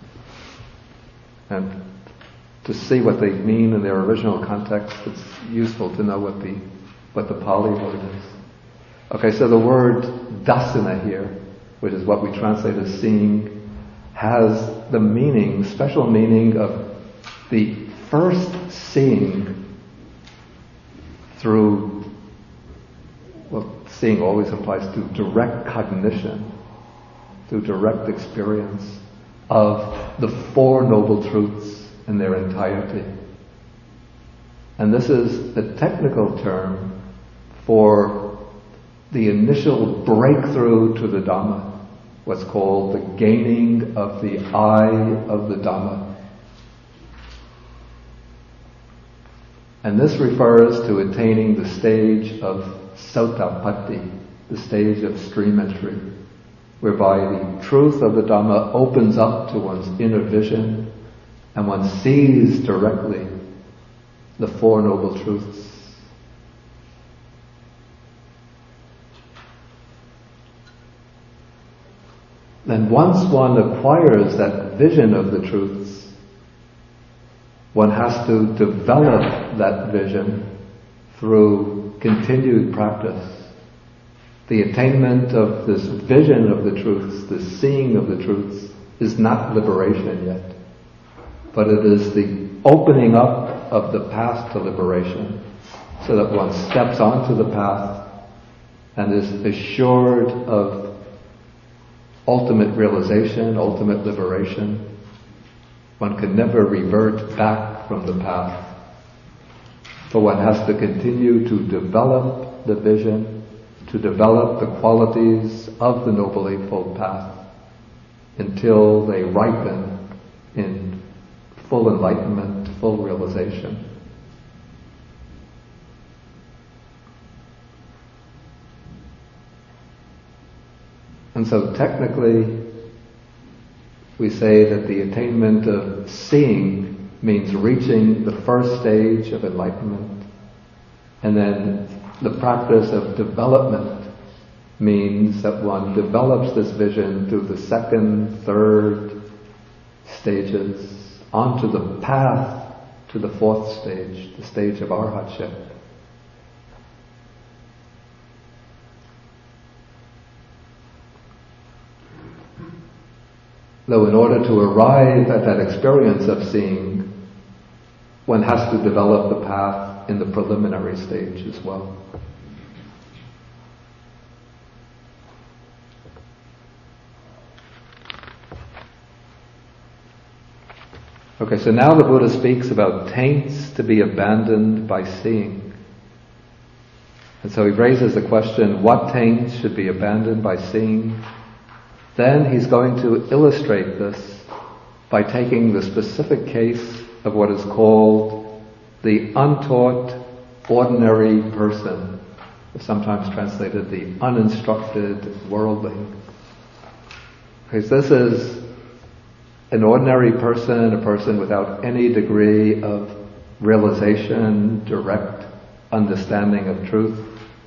and to see what they mean in their original context. It's useful to know what the Pali word is. Okay, so the word dasana here, which is what we translate as seeing, has the meaning, special meaning of the first seeing through, well, seeing always implies to direct cognition, to direct experience of the 4 noble truths in their entirety. And this is the technical term for the initial breakthrough to the Dhamma, what's called the gaining of the eye of the Dhamma. And this refers to attaining the stage of Sotapatti, the stage of stream entry, whereby the truth of the Dhamma opens up to one's inner vision and one sees directly the 4 noble truths. Then once one acquires that vision of the truths, one has to develop that vision through continued practice. The attainment of this vision of the truths, the seeing of the truths, is not liberation yet, but it is the opening up of the path to liberation, so that one steps onto the path and is assured of ultimate realization, ultimate liberation. One can never revert back from the path, but one has to continue to develop the vision, to develop the qualities of the Noble Eightfold Path until they ripen in full enlightenment, full realization. And so technically, we say that the attainment of seeing means reaching the first stage of enlightenment, and then the practice of development means that one develops this vision through the second, third stages, onto the path to the fourth stage, the stage of arhatship. Though in order to arrive at that experience of seeing, one has to develop the path in the preliminary stage as well. Okay, so now the Buddha speaks about taints to be abandoned by seeing. And so he raises the question, what taints should be abandoned by seeing? Then he's going to illustrate this by taking the specific case of what is called the untaught ordinary person, sometimes translated the uninstructed worldling. Because this is an ordinary person, a person without any degree of realization, direct understanding of truth,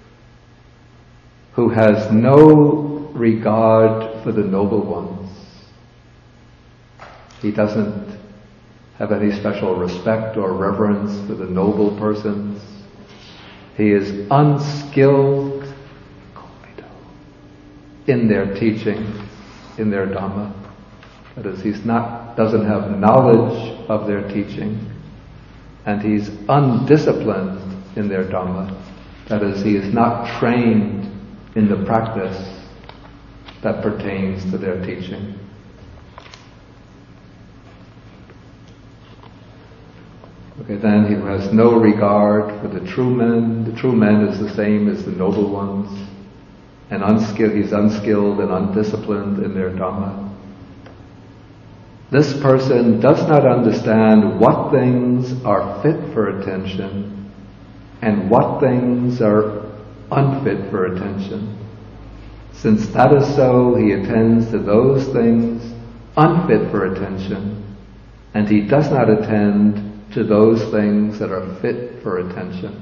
who has no regard for the noble ones. He doesn't have any special respect or reverence for the noble persons. He is unskilled in their teaching, in their Dhamma. That is, doesn't have knowledge of their teaching, and he's undisciplined in their Dhamma. That is, he is not trained in the practice that pertains to their teaching. Okay, then he has no regard for the true men. The true men is the same as the noble ones. And he's unskilled and undisciplined in their Dhamma. This person does not understand what things are fit for attention and what things are unfit for attention. Since that is so, he attends to those things unfit for attention, and he does not attend to those things that are fit for attention.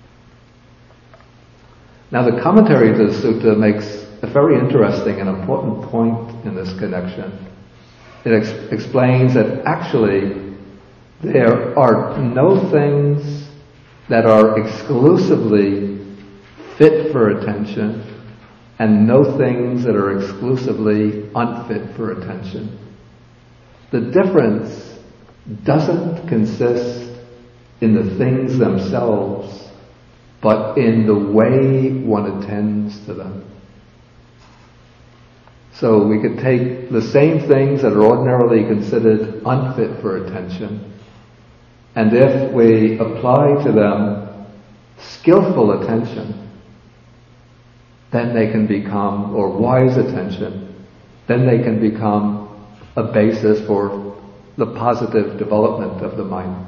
Now the commentary to the sutta makes a very interesting and important point in this connection. It explains that actually there are no things that are exclusively fit for attention and no things that are exclusively unfit for attention. The difference doesn't consist in the things themselves, but in the way one attends to them. So we could take the same things that are ordinarily considered unfit for attention, and if we apply to them skillful attention, then they can become, or wise attention, then they can become a basis for the positive development of the mind.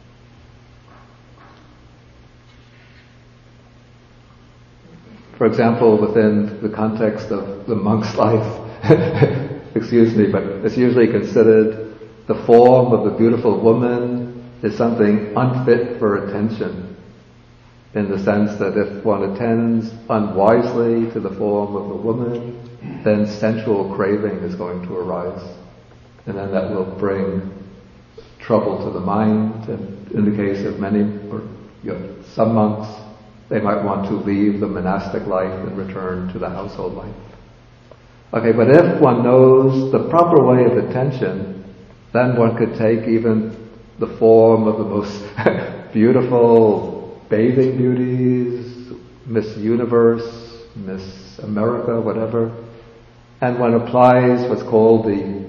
For example, within the context of the monk's life, excuse me, but it's usually considered the form of the beautiful woman is something unfit for attention, in the sense that if one attends unwisely to the form of a woman, then sensual craving is going to arise. And then that will bring trouble to the mind. And in the case of some monks, they might want to leave the monastic life and return to the household life. Okay, but if one knows the proper way of attention, then one could take even the form of the most beautiful bathing beauties, Miss Universe, Miss America, whatever, and one applies what's called the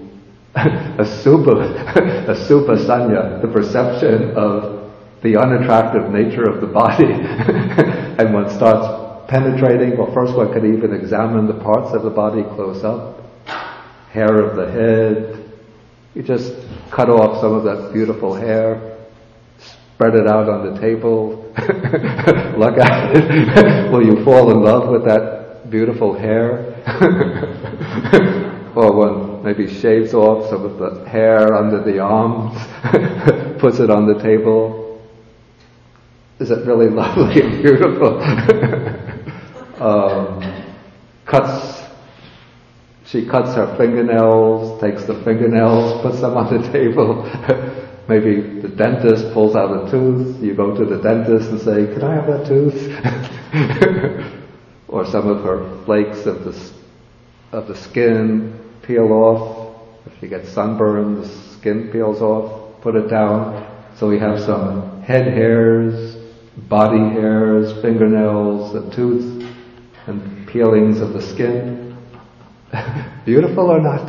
asubha sanya, the perception of the unattractive nature of the body, and one starts penetrating. Well, first one could even examine the parts of the body close up, hair of the head. You just cut off some of that beautiful hair, spread it out on the table, look at it. Will you fall in love with that beautiful hair? Or one maybe shaves off some of the hair under the arms, puts it on the table. Is it really lovely and beautiful? She cuts her fingernails, takes the fingernails, puts them on the table. Maybe the dentist pulls out a tooth. You go to the dentist and say, "Can I have that tooth?" Or some of her flakes of the skin peel off. If she gets sunburned, the skin peels off. Put it down. So we have some head hairs, body hairs, fingernails, a tooth, and peelings of the skin. Beautiful or not?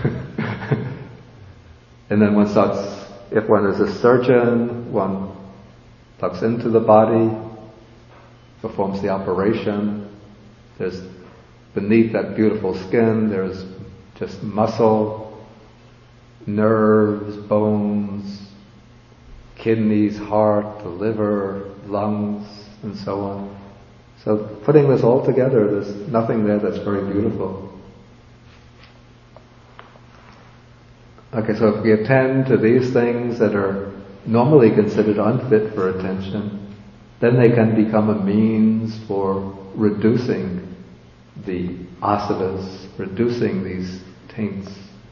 And then one starts, if one is a surgeon, one tucks into the body, performs the operation. There's beneath that beautiful skin, there's just muscle, nerves, bones, kidneys, heart, the liver, lungs, and so on. So putting this all together, there's nothing there that's very beautiful. Okay, so if we attend to these things that are normally considered unfit for attention, then they can become a means for reducing the asadas, reducing these taints.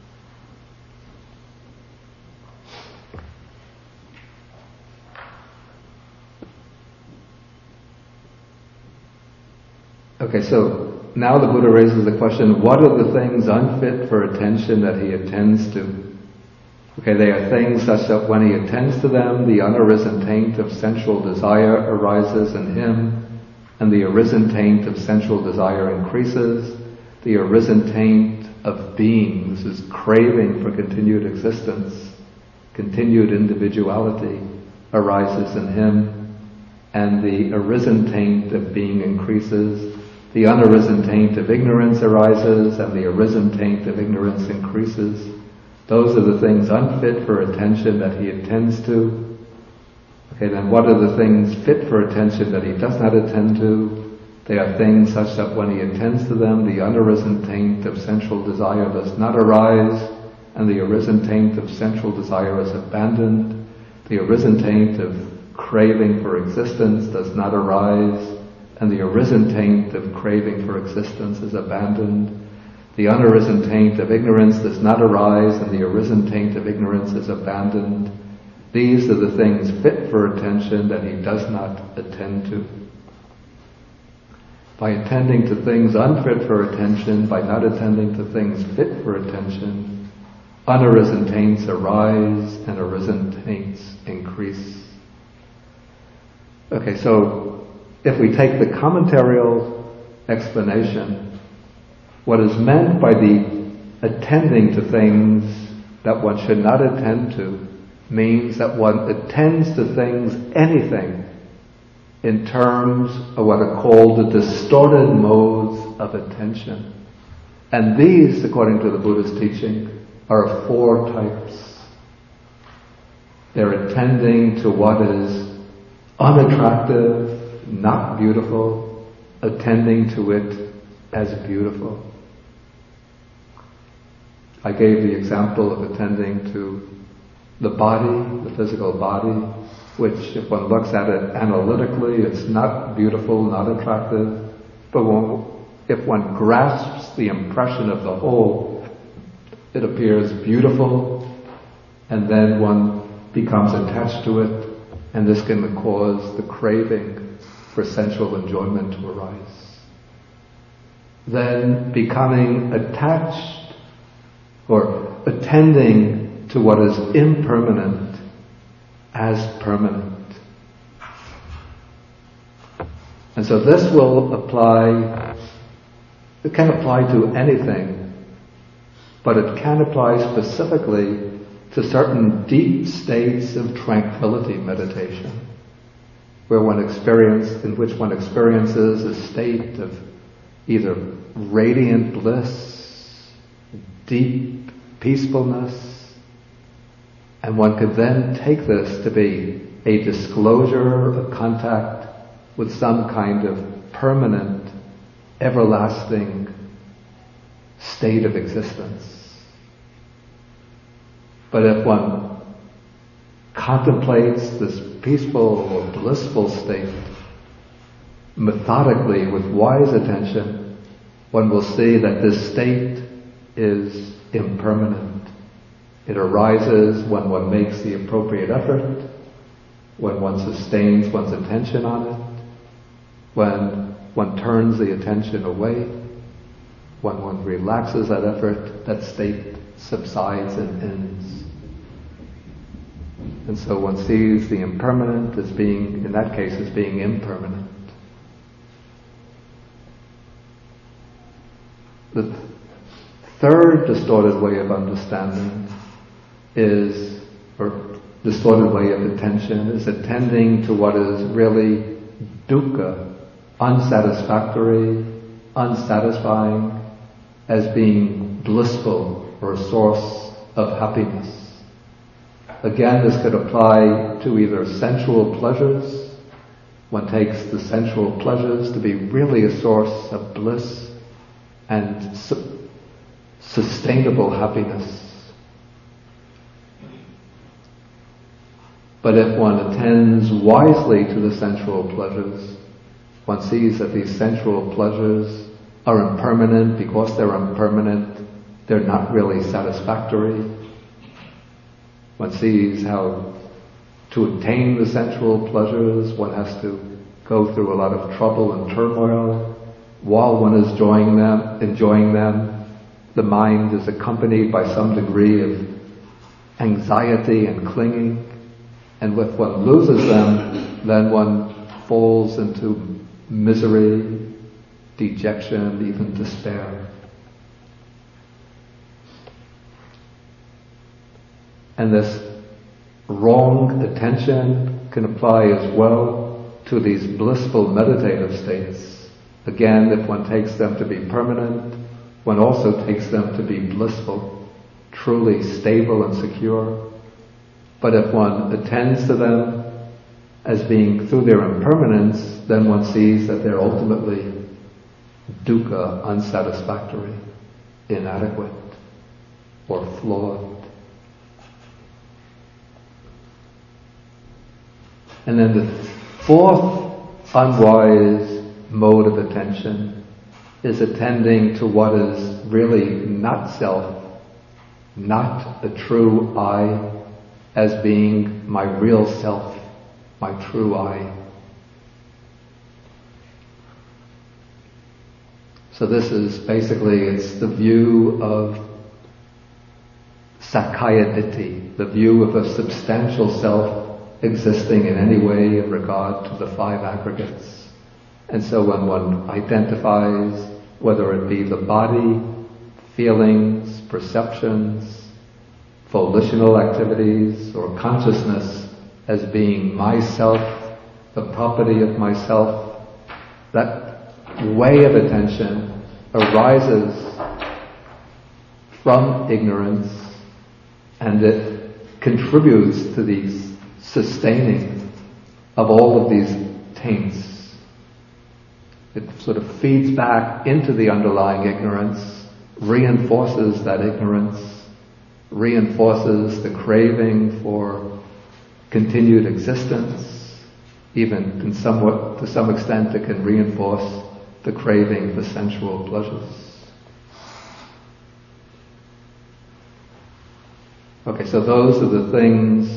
Okay, so now the Buddha raises the question, what are the things unfit for attention that he attends to? Okay, they are things such that when he attends to them, the unarisen taint of sensual desire arises in him, and the arisen taint of sensual desire increases. The arisen taint of being, this is craving for continued existence, continued individuality, arises in him, and the arisen taint of being increases. The unarisen taint of ignorance arises, and the arisen taint of ignorance increases. Those are the things unfit for attention that he attends to. Okay, then what are the things fit for attention that he does not attend to? They are things such that when he attends to them, the unarisen taint of sensual desire does not arise, and the arisen taint of sensual desire is abandoned. The arisen taint of craving for existence does not arise, and the arisen taint of craving for existence is abandoned. The unarisen taint of ignorance does not arise, and the arisen taint of ignorance is abandoned. These are the things fit for attention that he does not attend to. By attending to things unfit for attention, by not attending to things fit for attention, unarisen taints arise and arisen taints increase. Okay, so if we take the commentarial explanation, what is meant by the attending to things that one should not attend to means that one attends to things, anything, in terms of what are called the distorted modes of attention. And these, according to the Buddha's teaching, are of four types. They're attending to what is unattractive, not beautiful, attending to it as beautiful. I gave the example of attending to the body, the physical body, which if one looks at it analytically, it's not beautiful, not attractive, but if one grasps the impression of the whole, it appears beautiful, and then one becomes attached to it, and this can cause the craving for sensual enjoyment to arise. Then becoming attached or attending to what is impermanent as permanent. And so this will apply, it can apply to anything, but it can apply specifically to certain deep states of tranquility meditation, in which one experiences a state of either radiant bliss, deep peacefulness, and one could then take this to be a disclosure, a contact with some kind of permanent, everlasting state of existence. But if one contemplates this peaceful or blissful state methodically with wise attention, one will see that this state is impermanent. It arises when one makes the appropriate effort, when one sustains one's attention on it, when one turns the attention away, when one relaxes that effort, that state subsides and ends. And so one sees the impermanent as being, in that case, as being impermanent. The third distorted way of understanding is, or distorted way of attention, is attending to what is really dukkha, unsatisfactory, unsatisfying, as being blissful or a source of happiness. Again, this could apply to either sensual pleasures. One takes the sensual pleasures to be really a source of bliss and sustainable happiness. But if one attends wisely to the sensual pleasures, one sees that these sensual pleasures are impermanent. Because they're impermanent, they're not really satisfactory. One sees how to attain the sensual pleasures, one has to go through a lot of trouble and turmoil. While one is enjoying them, the mind is accompanied by some degree of anxiety and clinging. And if one loses them, then one falls into misery, dejection, even despair. And this wrong attention can apply as well to these blissful meditative states. Again, if one takes them to be permanent, one also takes them to be blissful, truly stable and secure. But if one attends to them as being through their impermanence, then one sees that they're ultimately dukkha, unsatisfactory, inadequate, or flawed. And then the fourth unwise mode of attention is attending to what is really not self, not the true I, as being my real self, my true I. So this is basically, it's the view of Sakkaya Ditthi, the view of a substantial self existing in any way in regard to the five aggregates. And so when one identifies, whether it be the body, feelings, perceptions, volitional activities, or consciousness as being myself, the property of myself, that way of attention arises from ignorance, and it contributes to the sustaining of all of these taints. It sort of feeds back into the underlying ignorance, reinforces that ignorance, reinforces the craving for continued existence. Even to some extent, it can reinforce the craving for sensual pleasures. Okay, so those are the things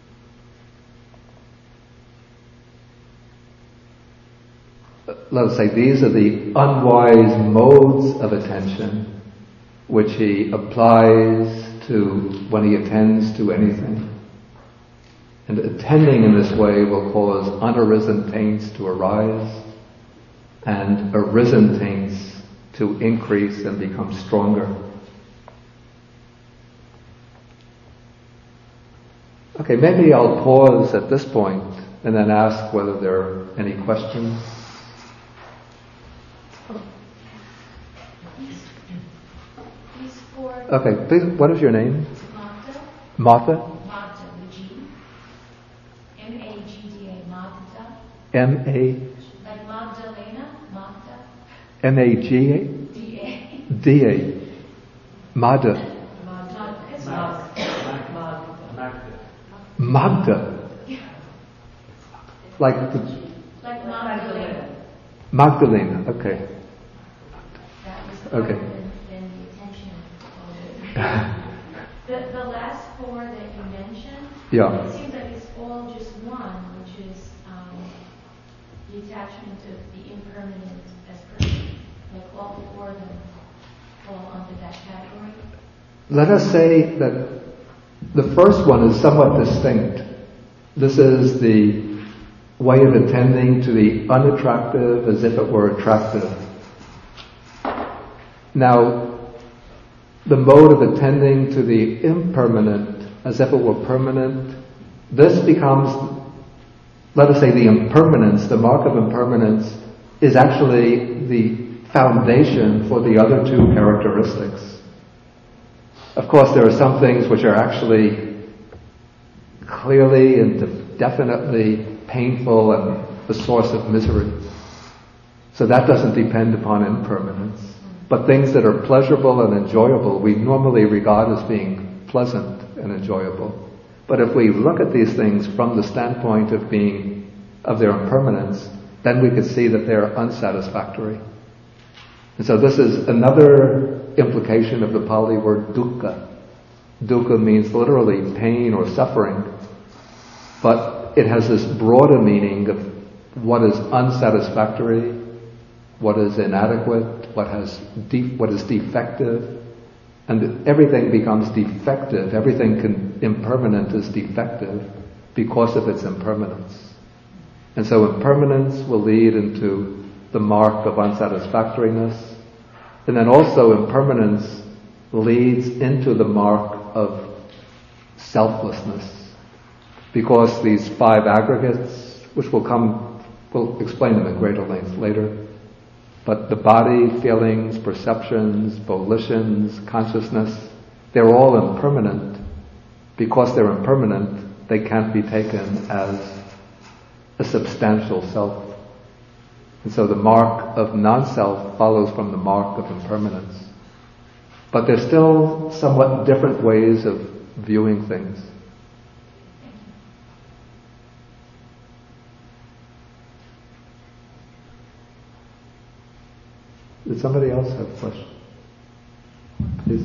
let's say these are the unwise modes of attention which he applies to when he attends to anything. And attending in this way will cause unarisen taints to arise and arisen taints to increase and become stronger. Okay, maybe I'll pause at this point and then ask whether there are any questions. Okay, please, what is your name? Martha. Martha? Martha, with G. M-A-G-D-A, Martha. M-A? Like Magdalena, Martha. M-A-G-A? D-A. D-A. Mada. Martha. It's Martha. Magda. Like Like Magdalena. Magdalena, okay. That was Okay. in the attention. The last four that you mentioned, Yeah. it seems like it's all just one, which is the attachment of the impermanent as person. Like all four of them fall under that category. Let us say that the first one is somewhat distinct. This is the way of attending to the unattractive as if it were attractive. Now, the mode of attending to the impermanent as if it were permanent, this becomes, let us say, the impermanence, the mark of impermanence, is actually the foundation for the other two characteristics. Of course, there are some things which are actually clearly and definitely painful and the source of misery. So that doesn't depend upon impermanence. But things that are pleasurable and enjoyable, we normally regard as being pleasant and enjoyable. But if we look at these things from the standpoint of their impermanence, then we could see that they're unsatisfactory. And so this is another implication of the Pali word dukkha. Dukkha means literally pain or suffering, but it has this broader meaning of what is unsatisfactory, what is inadequate, what is defective, and everything becomes defective. Everything impermanent is defective because of its impermanence. And so impermanence will lead into the mark of unsatisfactoriness, and then also impermanence leads into the mark of selflessness, because these five aggregates, which we'll explain them in greater length later, but the body, feelings, perceptions, volitions, consciousness, they're all impermanent. Because they're impermanent, they can't be taken as a substantial self. And so the mark of non-self follows from the mark of impermanence. But there's still somewhat different ways of viewing things. Did somebody else have a question? Please.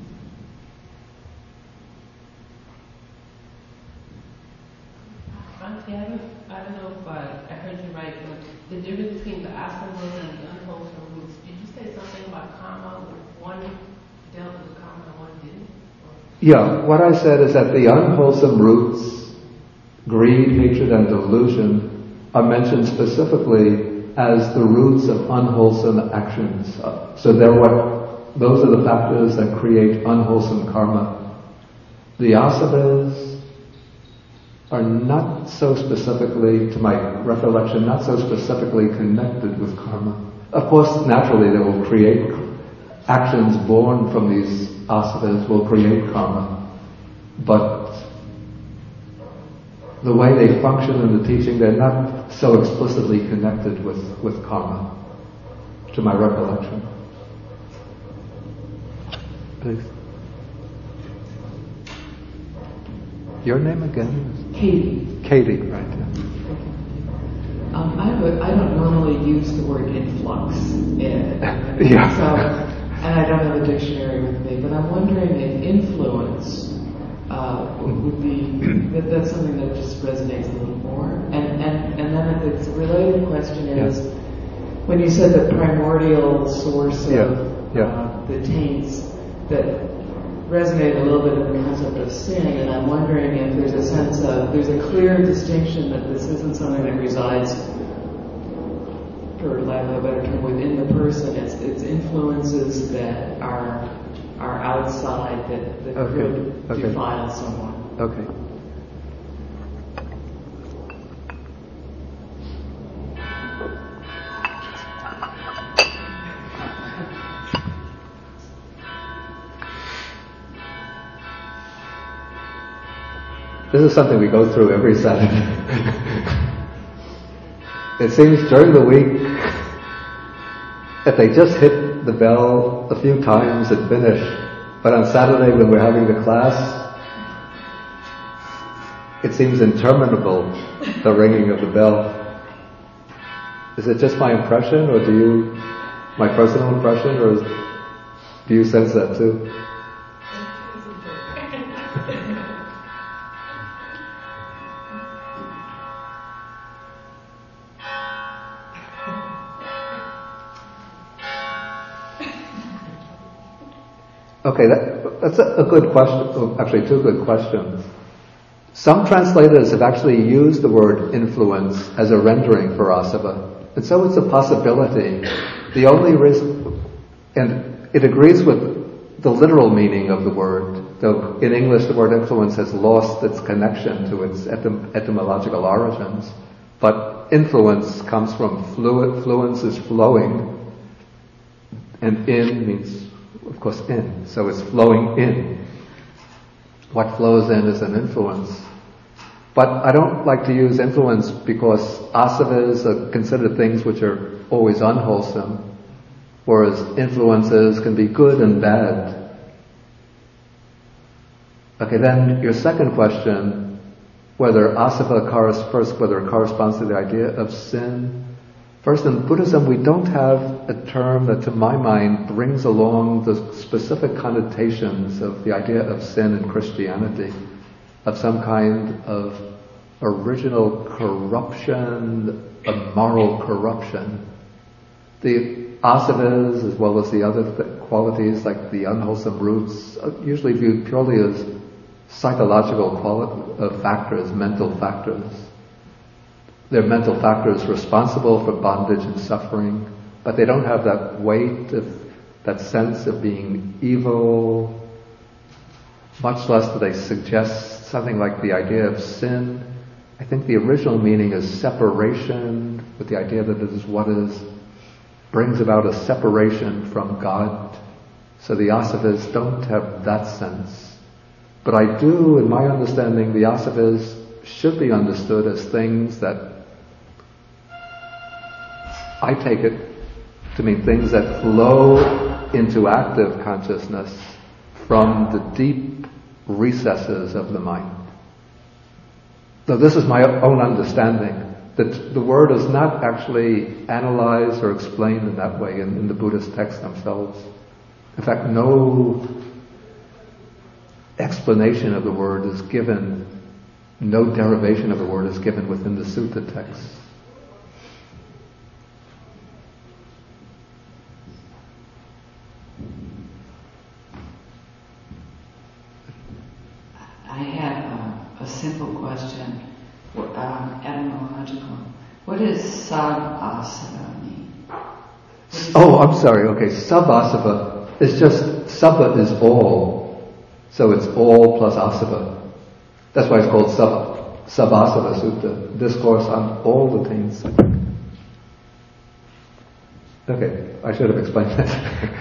I don't know if I heard you right, but the difference between the asanas and the unwholesome roots, did you say something about karma? One dealt with karma and one didn't? Yeah, what I said is that the unwholesome roots, greed, hatred, and delusion, are mentioned specifically as the roots of unwholesome actions. So those are the factors that create unwholesome karma. The asanas are not so specifically, to my recollection, not so specifically connected with karma. Of course, naturally they will create actions born from these asanas will create karma. But the way they function in the teaching, they're not so explicitly connected with karma, to my recollection. Please. Your name again? Katie. Katie, right. I don't normally use the word influx. Yeah. So, and I don't have a dictionary with me, but I'm wondering if influence would be, that's something that just resonates a little more. And then the related question is, when you said the primordial source of the taints, that resonated a little bit in the concept of sin, and I'm wondering if there's a sense of, there's a clear distinction that this isn't something that resides, for lack of a better term, within the person. It's influences that are outside that could defile someone. Okay. This is something we go through every Saturday. It seems during the week, if they just hit the bell a few times, it finished. But on Saturday when we're having the class, it seems interminable, the ringing of the bell. Is it just my impression, or my personal impression, or do you sense that too? Okay, that's a good question. Actually, two good questions. Some translators have actually used the word influence as a rendering for asava. And so it's a possibility. The only reason, and it agrees with the literal meaning of the word, though in English the word influence has lost its connection to its etymological origins. But influence comes from fluence is flowing, and in means, of course, in. So it's flowing in. What flows in is an influence. But I don't like to use influence because asavas are considered things which are always unwholesome, whereas influences can be good and bad. Okay, then your second question, whether asava corresponds to the idea of sin. First, in Buddhism, we don't have a term that, to my mind, brings along the specific connotations of the idea of sin in Christianity, of some kind of original corruption, a moral corruption. The asavas, as well as the other qualities like the unwholesome roots, are usually viewed purely as psychological factors, mental factors. They're mental factors responsible for bondage and suffering, but they don't have that weight, that sense of being evil, much less do they suggest something like the idea of sin. I think the original meaning is separation, with the idea that it is what brings about a separation from God. So the asavas don't have that sense. But I do, in my understanding, the asavas should be understood as things that I take it to mean things that flow into active consciousness from the deep recesses of the mind. So this is my own understanding, that the word is not actually analyzed or explained in that way in the Buddhist texts themselves. In fact, no explanation of the word is given, no derivation of the word is given within the sutta texts. I have a simple question, etymological. What does sabasava mean? Oh, I'm sorry. Okay, sabasava is just, sabba is all. So it's all plus asava. That's why it's called Sabasava Sutta, discourse on all the things. Okay, I should have explained that.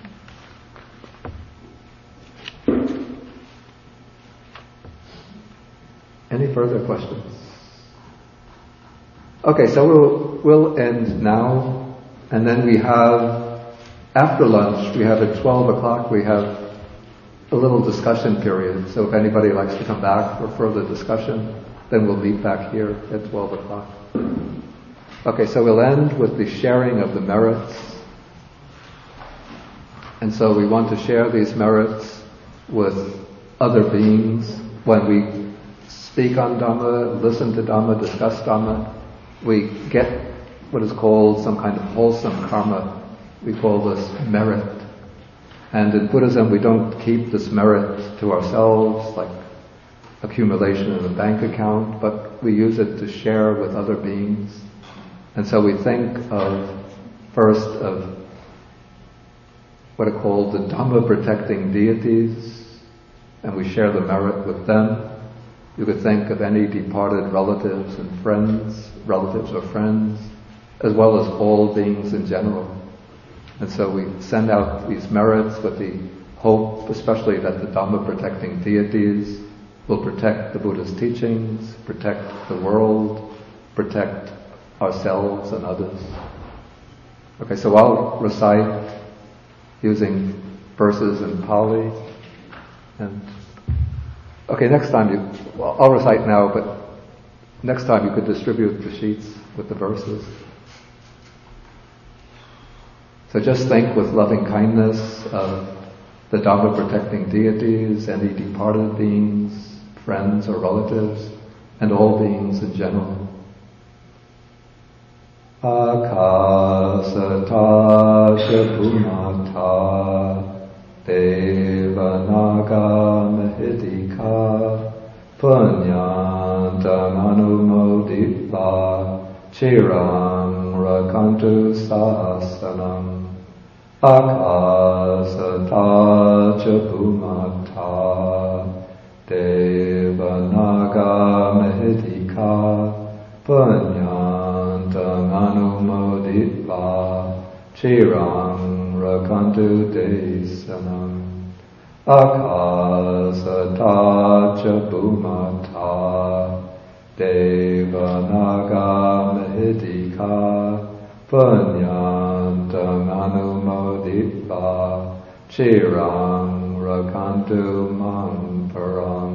Any further questions? Okay, so we'll end now, and then we have, after lunch, we have at 12 o'clock, we have a little discussion period. So if anybody likes to come back for further discussion, then we'll meet back here at 12 o'clock. Okay, so we'll end with the sharing of the merits. And so we want to share these merits with other beings. When we speak on Dhamma, listen to Dhamma, discuss Dhamma, we get what is called some kind of wholesome karma. We call this merit. And in Buddhism, we don't keep this merit to ourselves, like accumulation in a bank account, but we use it to share with other beings. And so we think first of what are called the Dhamma protecting deities, and we share the merit with them. You could think of any departed relatives and friends, relatives or friends, as well as all beings in general. And so we send out these merits with the hope, especially that the Dhamma protecting deities will protect the Buddha's teachings, protect the world, protect ourselves and others. Okay, so I'll recite using verses in Pali, and Okay, next time I'll recite now, but next time you could distribute the sheets with the verses. So just think with loving kindness of the Dhamma protecting deities, any departed beings, friends or relatives, and all beings in general. Akasata Bhumata Devanaga Mahidika Punyantam Anumoditva Chirang Rakantu Sasanam Akasata Bhumata Devanaga Mahidika Punyantam Anumoditva Chirang Rakantu Desanam Akasata Bhumata Devanaga Mahidika Punyantam Anumoditva Chirang Rakantu Mamparam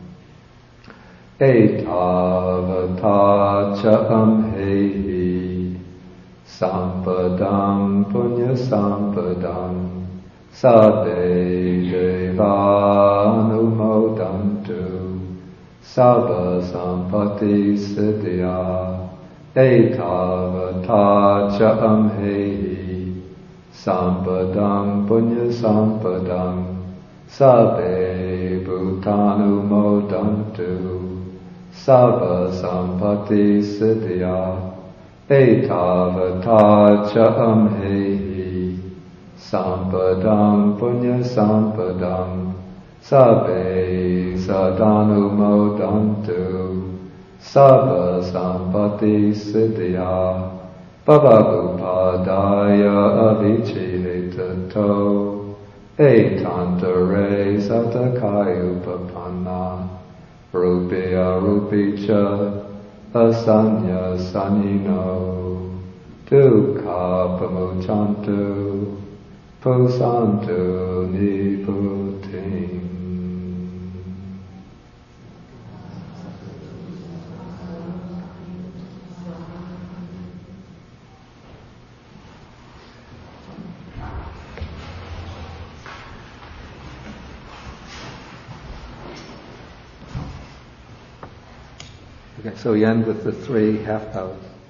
Etavata cha amhehi Sampadam punya sampadam Sabbe devanumodantu Sabba sampati siddhya Etavata cha amhehi Sampadam punya sampadam Sabbe bhutanumodantu Sabba sampati siddhya Etavata cha amhehi Sampadam punya sampadam Sabbe sadanumodantu Sabba sampati siddhya Bhavabupadaya avichilitato Etantare satakayupapanna Rupya rupicha asanya sanino Dukha pamuchantu Pusantu niputim. Okay, so we end with the 3 half bows.